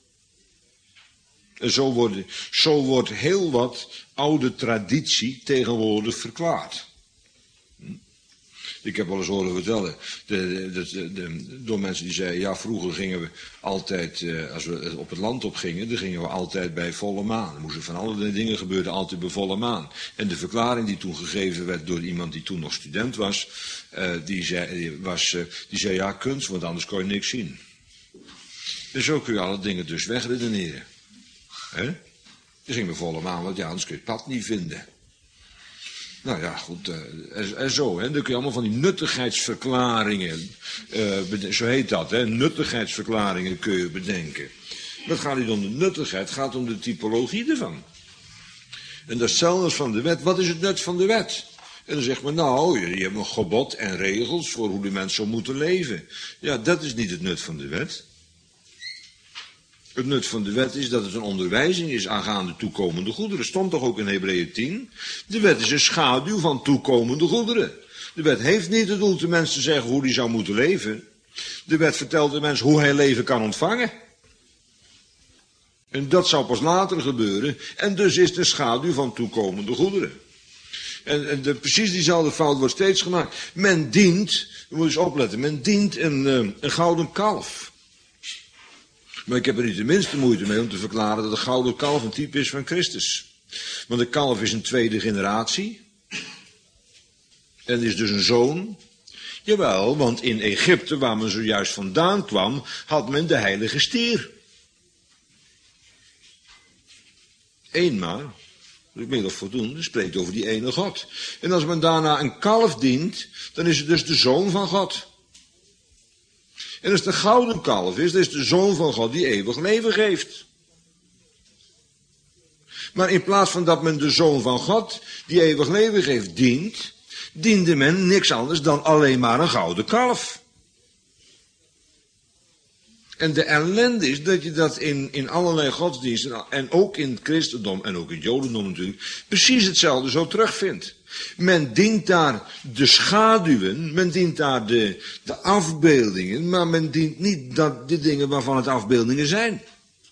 En zo wordt heel wat oude traditie tegenwoordig verklaard. Ik heb wel eens horen vertellen, door mensen die zeiden, ja, vroeger gingen we altijd, als we op het land op gingen, dan gingen we altijd bij volle maan. Er moesten van allerlei dingen gebeuren, altijd bij volle maan. En de verklaring die toen gegeven werd door iemand die toen nog student was, die zei, ja, kunst, want anders kon je niks zien. En zo kun je alle dingen dus wegredeneren. Hè? Je ging bij volle maan, want ja, anders kun je het pad niet vinden. Nou ja, goed, en zo, hè. Dan kun je allemaal van die nuttigheidsverklaringen, zo heet dat, hè, nuttigheidsverklaringen kun je bedenken. Maar het gaat niet om de nuttigheid, het gaat om de typologie ervan. En dat is hetzelfde van de wet. Wat is het nut van de wet? En dan zegt men, nou, je hebt een gebod en regels voor hoe de mens zou moeten leven. Ja, dat is niet het nut van de wet. Het nut van de wet is dat het een onderwijzing is aangaande toekomende goederen. Stond toch ook in Hebreeën 10? De wet is een schaduw van toekomende goederen. De wet heeft niet het doel de mens te zeggen hoe hij zou moeten leven. De wet vertelt de mens hoe hij leven kan ontvangen. En dat zou pas later gebeuren. En dus is het een schaduw van toekomende goederen. En precies diezelfde fout wordt steeds gemaakt. Men dient, we moeten eens opletten, men dient een gouden kalf. Maar ik heb er niet de minste moeite mee om te verklaren dat de gouden kalf een type is van Christus. Want de kalf is een tweede generatie. En is dus een zoon. Jawel, want in Egypte, waar men zojuist vandaan kwam, had men de heilige stier. Eén maar. Dat is meer of voldoende, spreekt over die ene God. En als men daarna een kalf dient, dan is het dus de zoon van God. En als de gouden kalf is, dan is de zoon van God die eeuwig leven geeft. Maar in plaats van dat men de zoon van God die eeuwig leven geeft diende men niks anders dan alleen maar een gouden kalf. En de ellende is dat je dat in allerlei godsdiensten, en ook in het christendom en ook in het jodendom natuurlijk, precies hetzelfde zo terugvindt. Men dient daar de schaduwen, men dient daar de afbeeldingen, maar men dient niet de dingen waarvan het afbeeldingen zijn.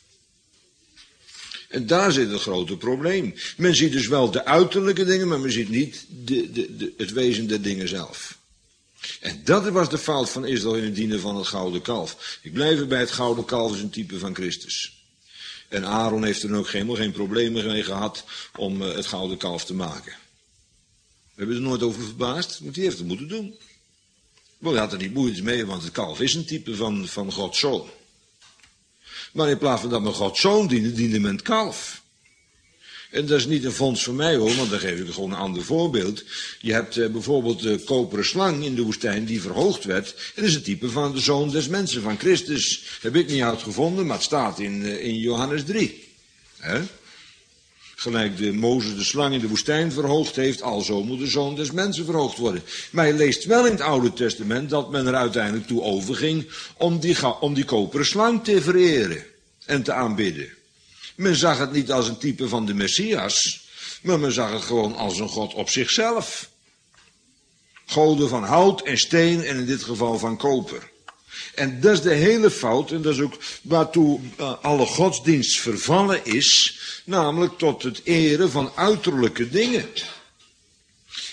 En daar zit het grote probleem. Men ziet dus wel de uiterlijke dingen, maar men ziet niet het wezen der dingen zelf. En dat was de fout van Israël in het dienen van het gouden kalf. Ik blijf erbij, het gouden kalf is een type van Christus. En Aaron heeft er ook helemaal geen problemen mee gehad om het gouden kalf te maken. We hebben er nooit over verbaasd, want die heeft het moeten doen. Maar hij had er niet moeite mee, want het kalf is een type van Gods zoon. Maar in plaats van dat men Gods zoon diende men het kalf. En dat is niet een fonds voor mij hoor, want dan geef ik gewoon een ander voorbeeld. Je hebt bijvoorbeeld de koperen slang in de woestijn die verhoogd werd. En dat is een type van de zoon des mensen, van Christus. Heb ik niet uitgevonden, maar het staat in Johannes 3. Hè? Gelijk de Mozes de slang in de woestijn verhoogd heeft, alzo moet de zoon des mensen verhoogd worden. Maar je leest wel in het Oude Testament dat men er uiteindelijk toe overging om die koperen slang te vereren en te aanbidden. Men zag het niet als een type van de Messias, maar men zag het gewoon als een God op zichzelf. Goden van hout en steen en in dit geval van koper. En dat is de hele fout en dat is ook waartoe alle godsdienst vervallen is, namelijk tot het eren van uiterlijke dingen.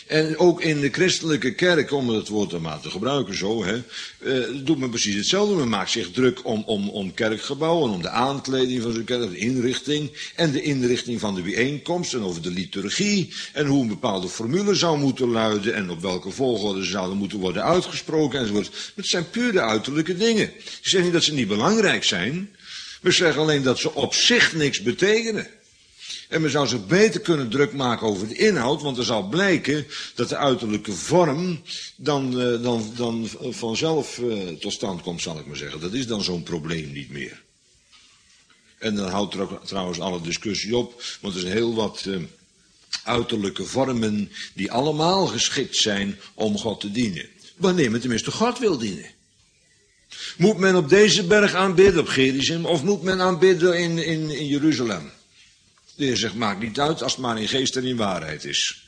En ook in de christelijke kerk, om het woord dan maar te gebruiken zo, doet men precies hetzelfde. Men maakt zich druk om kerkgebouwen, om de aankleding van zo'n kerk, de inrichting en de inrichting van de bijeenkomst en over de liturgie en hoe een bepaalde formule zou moeten luiden en op welke volgorde ze zouden moeten worden uitgesproken enzovoort. Het zijn pure uiterlijke dingen. Ik zeg niet dat ze niet belangrijk zijn, we zeggen alleen dat ze op zich niks betekenen. En men zou zich beter kunnen druk maken over de inhoud, want er zal blijken dat de uiterlijke vorm dan vanzelf tot stand komt, zal ik maar zeggen. Dat is dan zo'n probleem niet meer. En dan houdt trouwens alle discussie op, want er zijn heel wat uiterlijke vormen die allemaal geschikt zijn om God te dienen. Wanneer men tenminste God wil dienen. Moet men op deze berg aanbidden, op Gerizim, of moet men aanbidden in Jeruzalem? De Heer zegt, maakt niet uit als het maar in geest en in waarheid is.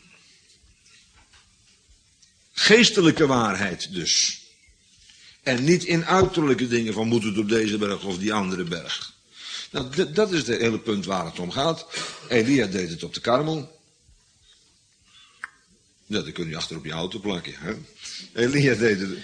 Geestelijke waarheid dus. En niet in uiterlijke dingen van moet het op deze berg of die andere berg. Nou, dat is het hele punt waar het om gaat. Elia deed het op de Karmel. Ja, dat kun je achter op je auto plakken. Hè? Elia deed het.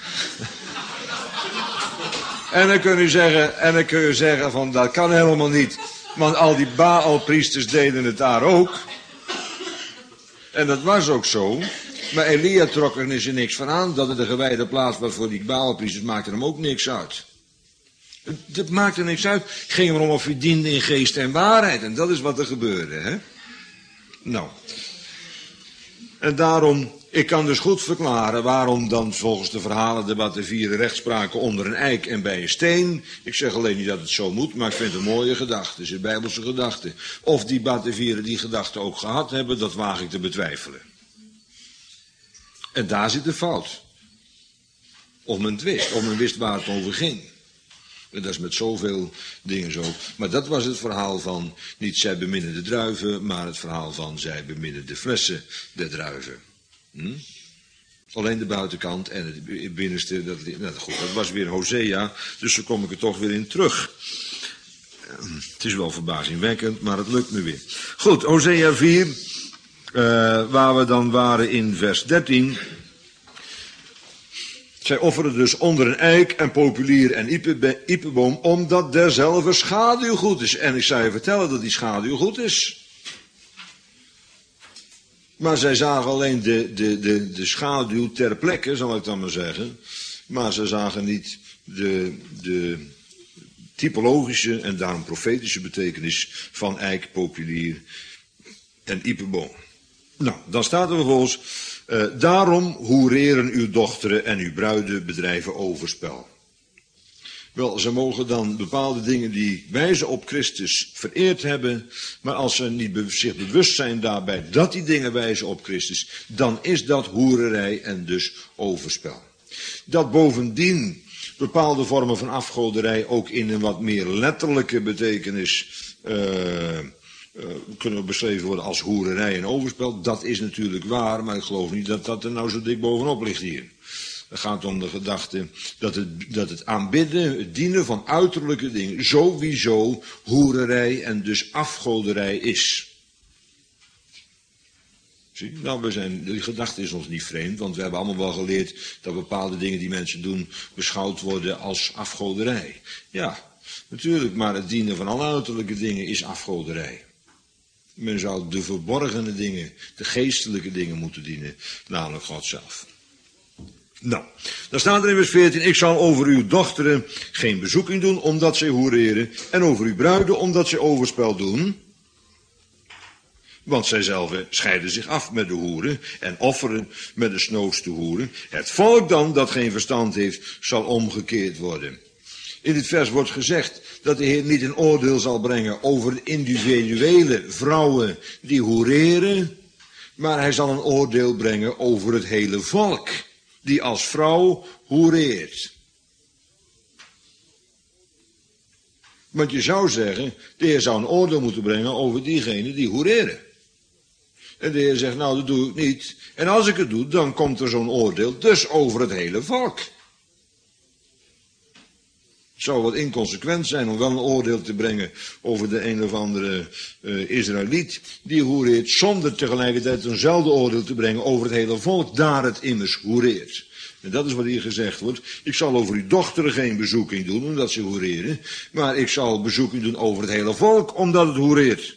En dan kun je zeggen van dat kan helemaal niet. Want al die Baalpriesters deden het daar ook. En dat was ook zo. Maar Elia trok er niks van aan. Dat het een gewijde plaats was voor die Baalpriesters maakte hem ook niks uit. Dat maakte niks uit. Het ging erom of je diende in geest en waarheid. En dat is wat er gebeurde. Hè? Nou. En daarom, ik kan dus goed verklaren waarom dan volgens de verhalen de Batavieren rechtspraken onder een eik en bij een steen. Ik zeg alleen niet dat het zo moet, maar ik vind het een mooie gedachte. Het is een Bijbelse gedachte. Of die Batavieren die gedachte ook gehad hebben, dat waag ik te betwijfelen. En daar zit de fout. Of men wist waar het over ging. En dat is met zoveel dingen zo. Maar dat was het verhaal van, niet zij beminnen de druiven, maar het verhaal van zij beminnen de flessen der druiven. Alleen de buitenkant en het binnenste, dat was weer Hosea, dus zo kom ik er toch weer in terug. Het is wel verbazingwekkend, maar het lukt me weer. Goed, Hosea 4, waar we dan waren in vers 13... Zij offeren dus onder een eik en populier en iepenboom, omdat derzelfde schaduw goed is. En ik zou je vertellen dat die schaduw goed is. Maar zij zagen alleen de schaduw ter plekke, zal ik dan maar zeggen. Maar ze zagen niet de typologische en daarom profetische betekenis van eik, populier en iepenboom. Nou, dan staat er vervolgens... daarom hoereren uw dochteren en uw bruiden bedrijven overspel. Wel, ze mogen dan bepaalde dingen die wijzen op Christus vereerd hebben, maar als ze niet zich bewust zijn daarbij dat die dingen wijzen op Christus, dan is dat hoererij en dus overspel. Dat bovendien bepaalde vormen van afgoderij ook in een wat meer letterlijke betekenis kunnen beschreven worden als hoererij en overspel. Dat is natuurlijk waar, maar ik geloof niet dat dat er nou zo dik bovenop ligt hier. Het gaat om de gedachte dat het aanbidden, het dienen van uiterlijke dingen sowieso hoererij en dus afgoderij is. Zie, nou, die gedachte is ons niet vreemd, want we hebben allemaal wel geleerd dat bepaalde dingen die mensen doen beschouwd worden als afgoderij. Ja, natuurlijk, maar het dienen van alle uiterlijke dingen is afgoderij. Men zou de verborgene dingen, de geestelijke dingen moeten dienen, namelijk God zelf. Nou, dan staat er in vers 14, ik zal over uw dochteren geen bezoeking doen, omdat zij hoereren, en over uw bruiden, omdat zij overspel doen. Want zij zelf scheiden zich af met de hoeren en offeren met de snoodste hoeren. Het volk dan, dat geen verstand heeft, zal omgekeerd worden. In dit vers wordt gezegd dat de Heer niet een oordeel zal brengen over de individuele vrouwen die hoereren, maar hij zal een oordeel brengen over het hele volk die als vrouw hoereert. Want je zou zeggen, de Heer zou een oordeel moeten brengen over diegenen die hoereren. En de Heer zegt, nou dat doe ik niet. En als ik het doe, dan komt er zo'n oordeel dus over het hele volk. Het zou wat inconsequent zijn om wel een oordeel te brengen over de een of andere Israëliet die hoereert, zonder tegelijkertijd eenzelfde oordeel te brengen over het hele volk, daar het immers hoereert. En dat is wat hier gezegd wordt. Ik zal over uw dochteren geen bezoeking doen, omdat ze hoereren, maar ik zal bezoeking doen over het hele volk, omdat het hoereert.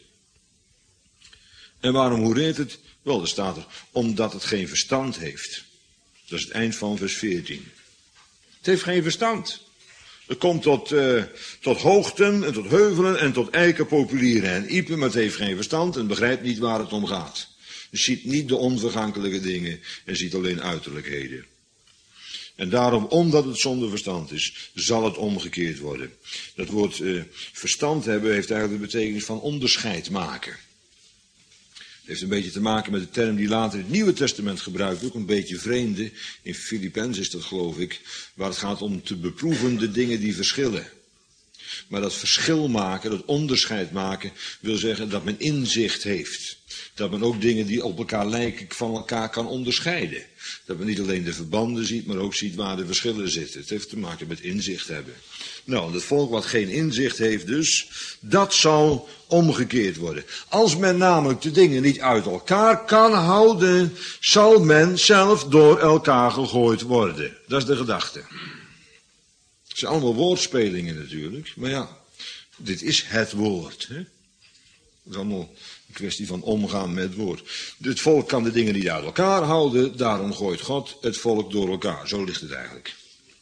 En waarom hoereert het? Wel, er staat er, omdat het geen verstand heeft. Dat is het eind van vers 14. Het heeft geen verstand. Het komt tot hoogten en tot heuvelen en tot eiken, populieren en iepen, maar het heeft geen verstand en begrijpt niet waar het om gaat. Het ziet niet de onvergankelijke dingen en ziet alleen uiterlijkheden. En daarom, omdat het zonder verstand is, zal het omgekeerd worden. Dat woord verstand hebben heeft eigenlijk de betekenis van onderscheid maken. Het heeft een beetje te maken met de term die later in het Nieuwe Testament gebruikt, ook een beetje vreemde. In Filippenzen is dat, geloof ik, waar het gaat om te beproeven de dingen die verschillen. Maar dat verschil maken, dat onderscheid maken, wil zeggen dat men inzicht heeft. Dat men ook dingen die op elkaar lijken van elkaar kan onderscheiden. Dat men niet alleen de verbanden ziet, maar ook ziet waar de verschillen zitten. Het heeft te maken met inzicht hebben. Nou, het volk wat geen inzicht heeft dus, dat zal omgekeerd worden. Als men namelijk de dingen niet uit elkaar kan houden, zal men zelf door elkaar gegooid worden. Dat is de gedachte. Het zijn allemaal woordspelingen natuurlijk, maar ja, dit is het woord. Hè? Het is allemaal een kwestie van omgaan met het woord. Het volk kan de dingen niet uit elkaar houden, daarom gooit God het volk door elkaar. Zo ligt het eigenlijk.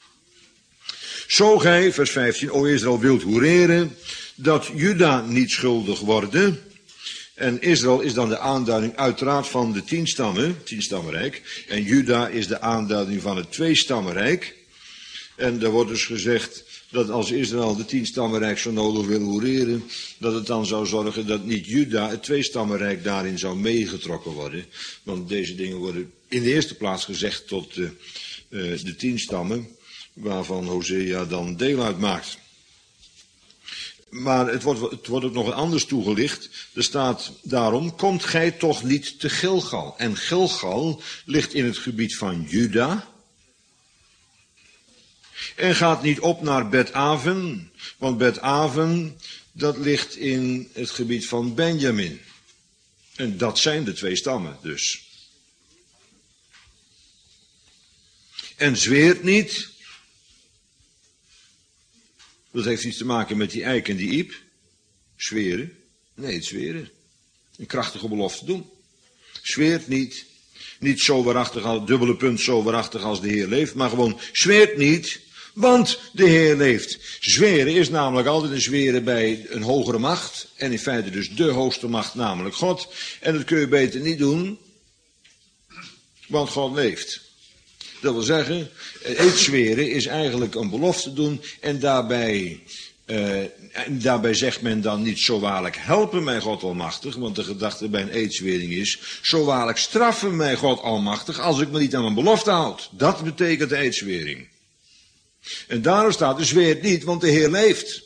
Zo gij, vers 15, o Israël, wilt hoereren, dat Juda niet schuldig worden. En Israël is dan de aanduiding uiteraard van de 10 stammen, 10-stammenrijk. En Juda is de aanduiding van het 2-stammenrijk. En er wordt dus gezegd dat als Israël de 10-stammenrijk zo nodig wil hoereren, dat het dan zou zorgen dat niet Juda, het 2-stammenrijk, daarin zou meegetrokken worden. Want deze dingen worden in de eerste plaats gezegd tot de 10 stammen, waarvan Hosea dan deel uitmaakt. Maar het wordt ook nog anders toegelicht. Er staat daarom, komt gij toch niet te Gilgal. En Gilgal ligt in het gebied van Juda. En gaat niet op naar Bet-Aven, want Bet-Aven, dat ligt in het gebied van Benjamin. En dat zijn de 2 stammen dus. En zweert niet. Dat heeft iets te maken met die eik en die iep. Zweren. Nee, het zweren. Een krachtige belofte doen. Zweert niet. Niet zo waarachtig als, dubbele punt, zo waarachtig als de Heer leeft. Maar gewoon, zweert niet, want de Heer leeft. Zweren is namelijk altijd een zweren bij een hogere macht. En in feite dus de hoogste macht, namelijk God. En dat kun je beter niet doen, want God leeft. Dat wil zeggen, eedzweren is eigenlijk een belofte doen en daarbij zegt men dan niet zo waarlijk helpen mij God almachtig, want de gedachte bij een eedzwering is, zo waarlijk straffen mij God almachtig als ik me niet aan mijn belofte houd. Dat betekent de eedzwering. En daarom staat, zweert niet, want de Heer leeft.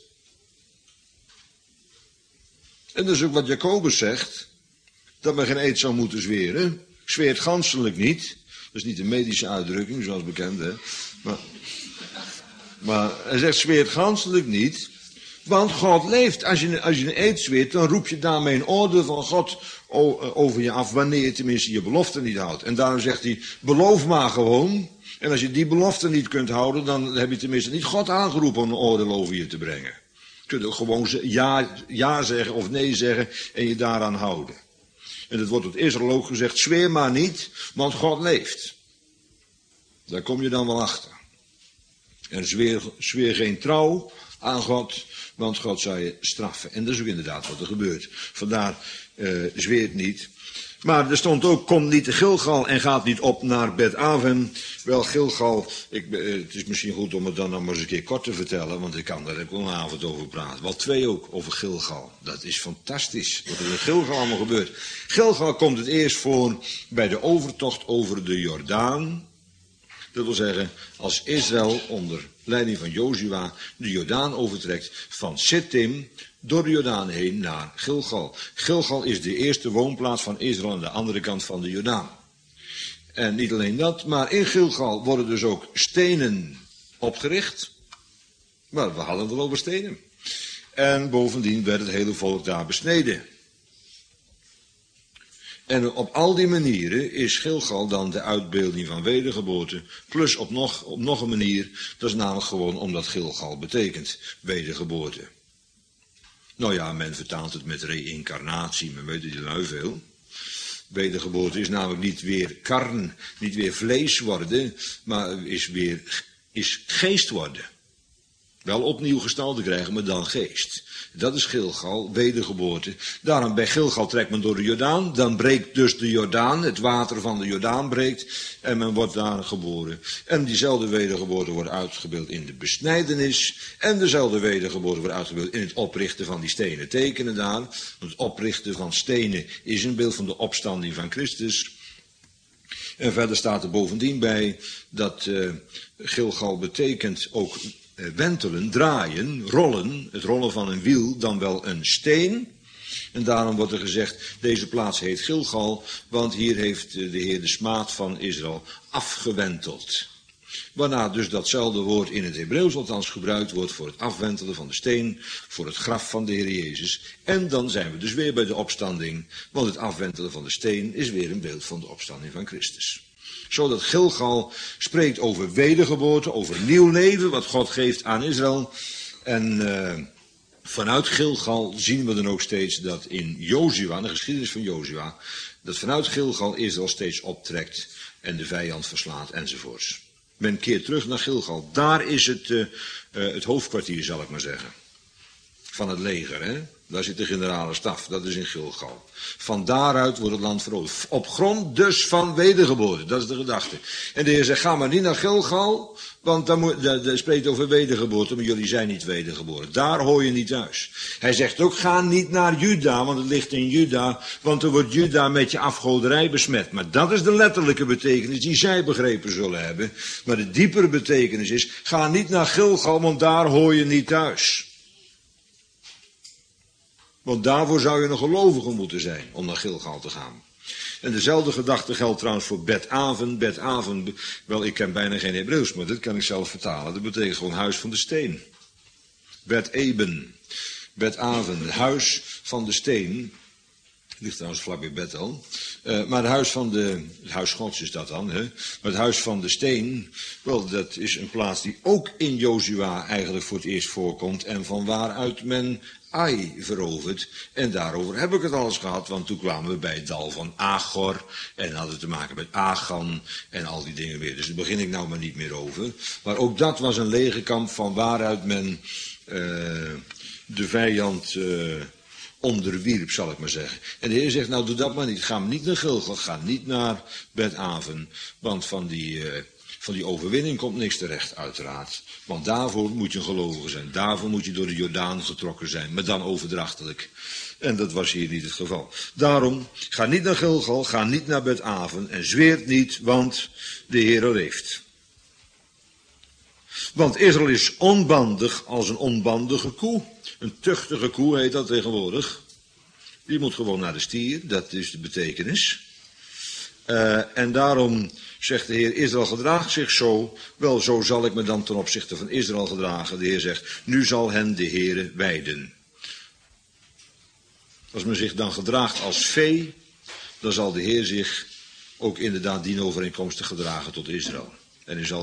En dat is ook wat Jacobus zegt, dat men geen eed zou moeten zweren. Zweert ganselijk niet. Dat is niet een medische uitdrukking, zoals bekend, hè. Maar hij zegt, zweert ganselijk niet, want God leeft. Als je een eed zweert, dan roep je daarmee een oordeel van God over je af, wanneer je tenminste je belofte niet houdt. En daarom zegt hij, beloof maar gewoon. En als je die belofte niet kunt houden, dan heb je tenminste niet God aangeroepen om een oordeel over je te brengen. Je kunt ook gewoon ja zeggen of nee zeggen en je daaraan houden. En het wordt tot Israël ook gezegd, zweer maar niet, want God leeft. Daar kom je dan wel achter. En zweer geen trouw aan God, want God zal je straffen. En dat is ook inderdaad wat er gebeurt. Vandaar, zweert niet. Maar er stond ook, kom niet te Gilgal en gaat niet op naar Bet-Aven. Wel, Gilgal, het is misschien goed om het dan nog maar eens een keer kort te vertellen, want ik kan daar ook wel een avond over praten. Wel 2 ook, over Gilgal. Dat is fantastisch, wat er in Gilgal allemaal gebeurt. Gilgal komt het eerst voor bij de overtocht over de Jordaan. Dat wil zeggen, als Israël onder leiding van Jozua de Jordaan overtrekt van Sittim door de Jordaan heen naar Gilgal. Gilgal is de eerste woonplaats van Israël aan de andere kant van de Jordaan. En niet alleen dat, maar in Gilgal worden dus ook stenen opgericht, Maar we hadden het al over stenen. En bovendien werd het hele volk daar besneden. En op al die manieren is Gilgal dan de uitbeelding van wedergeboorte. Plus op nog een manier, dat is namelijk gewoon omdat Gilgal betekent wedergeboorte. Nou ja, men vertaalt het met reïncarnatie, men weet het lui veel. Wedergeboorte is namelijk niet weer karn, niet weer vlees worden, maar is geest worden. Wel opnieuw gestalte krijgen, maar dan geest. Dat is Gilgal, wedergeboorte. Daarom bij Gilgal trekt men door de Jordaan. Dan breekt dus de Jordaan, het water van de Jordaan breekt. En men wordt daar geboren. En diezelfde wedergeboorte wordt uitgebeeld in de besnijdenis. En dezelfde wedergeboorte wordt uitgebeeld in het oprichten van die stenen tekenen daar. Want het oprichten van stenen is een beeld van de opstanding van Christus. En verder staat er bovendien bij dat Gilgal betekent ook wentelen, draaien, rollen, het rollen van een wiel, dan wel een steen. En daarom wordt er gezegd, deze plaats heet Gilgal, want hier heeft de Heer de smaad van Israël afgewenteld. Waarna dus datzelfde woord in het Hebreeuws althans gebruikt wordt voor het afwentelen van de steen, voor het graf van de Heer Jezus. En dan zijn we dus weer bij de opstanding, want het afwentelen van de steen is weer een beeld van de opstanding van Christus. Zodat Gilgal spreekt over wedergeboorte, over nieuw leven, wat God geeft aan Israël. En vanuit Gilgal zien we dan ook steeds dat in Jozua, de geschiedenis van Jozua, dat vanuit Gilgal Israël steeds optrekt en de vijand verslaat enzovoorts. Men keert terug naar Gilgal. Daar is het hoofdkwartier, zal ik maar zeggen, van het leger, hè? Daar zit de generale staf, dat is in Gilgal. Van daaruit wordt het land veroverd. Op grond dus van wedergeboorte, dat is de gedachte. En de Heer zegt, ga maar niet naar Gilgal, want daar spreekt over wedergeboorte, maar jullie zijn niet wedergeboren. Daar hoor je niet thuis. Hij zegt ook, ga niet naar Juda, want het ligt in Juda, want dan wordt Juda met je afgoderij besmet. Maar dat is de letterlijke betekenis die zij begrepen zullen hebben. Maar de diepere betekenis is, ga niet naar Gilgal, want daar hoor je niet thuis. Want daarvoor zou je een gelovige moeten zijn, om naar Gilgal te gaan. En dezelfde gedachte geldt trouwens voor Bet-Aven. Bet-Aven, wel, ik ken bijna geen Hebreeuws, maar dit kan ik zelf vertalen. Dat betekent gewoon huis van de steen. Bet-Eben, Bet-Aven, het huis van de steen. Ligt trouwens vlakbij Bethel. Maar het huis Gods is dat dan. Hè? Maar het huis van de steen, wel, dat is een plaats die ook in Jozua eigenlijk voor het eerst voorkomt. En van waaruit men Ai veroverd. En daarover heb ik het alles gehad, want toen kwamen we bij het dal van Agor. En hadden te maken met Agan en al die dingen weer. Dus daar begin ik nou maar niet meer over. Maar ook dat was een legerkamp van waaruit men de vijand onderwierp, zal ik maar zeggen. En de Heer zegt, nou doe dat maar niet. Ga niet naar Gilgal, ga niet naar Bet-Aven. Want van die overwinning komt niks terecht, uiteraard. Want daarvoor moet je een gelovige zijn. Daarvoor moet je door de Jordaan getrokken zijn. Maar dan overdrachtelijk. En dat was hier niet het geval. Daarom, ga niet naar Gilgal, ga niet naar Bet-Aven. En zweert niet, want de Heer leeft. Want Israël is onbandig als een onbandige koe. Een tuchtige koe heet dat tegenwoordig. Die moet gewoon naar de stier, dat is de betekenis. En daarom zegt de Heer, Israël gedraagt zich zo. Wel, zo zal ik me dan ten opzichte van Israël gedragen. De Heer zegt, nu zal hen de Heere weiden. Als men zich dan gedraagt als vee, dan zal de Heer zich ook inderdaad dienovereenkomstig gedragen tot Israël. En hij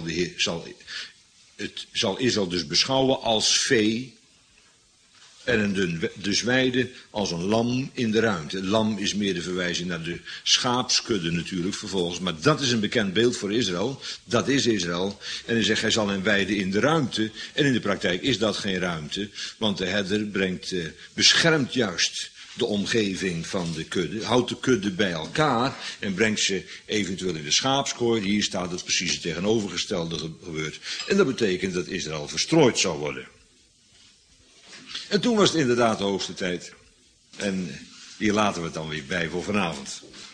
zal Israël dus beschouwen als vee. En dus weiden als een lam in de ruimte. Een lam is meer de verwijzing naar de schaapskudde natuurlijk vervolgens. Maar dat is een bekend beeld voor Israël. Dat is Israël. En hij zegt, hij zal hen weiden in de ruimte. En in de praktijk is dat geen ruimte. Want de herder beschermt juist de omgeving van de kudde. Houdt de kudde bij elkaar en brengt ze eventueel in de schaapskooi. Hier staat het precies het tegenovergestelde gebeurd. En dat betekent dat Israël verstrooid zal worden. En toen was het inderdaad de hoogste tijd. En hier laten we het dan weer bij voor vanavond.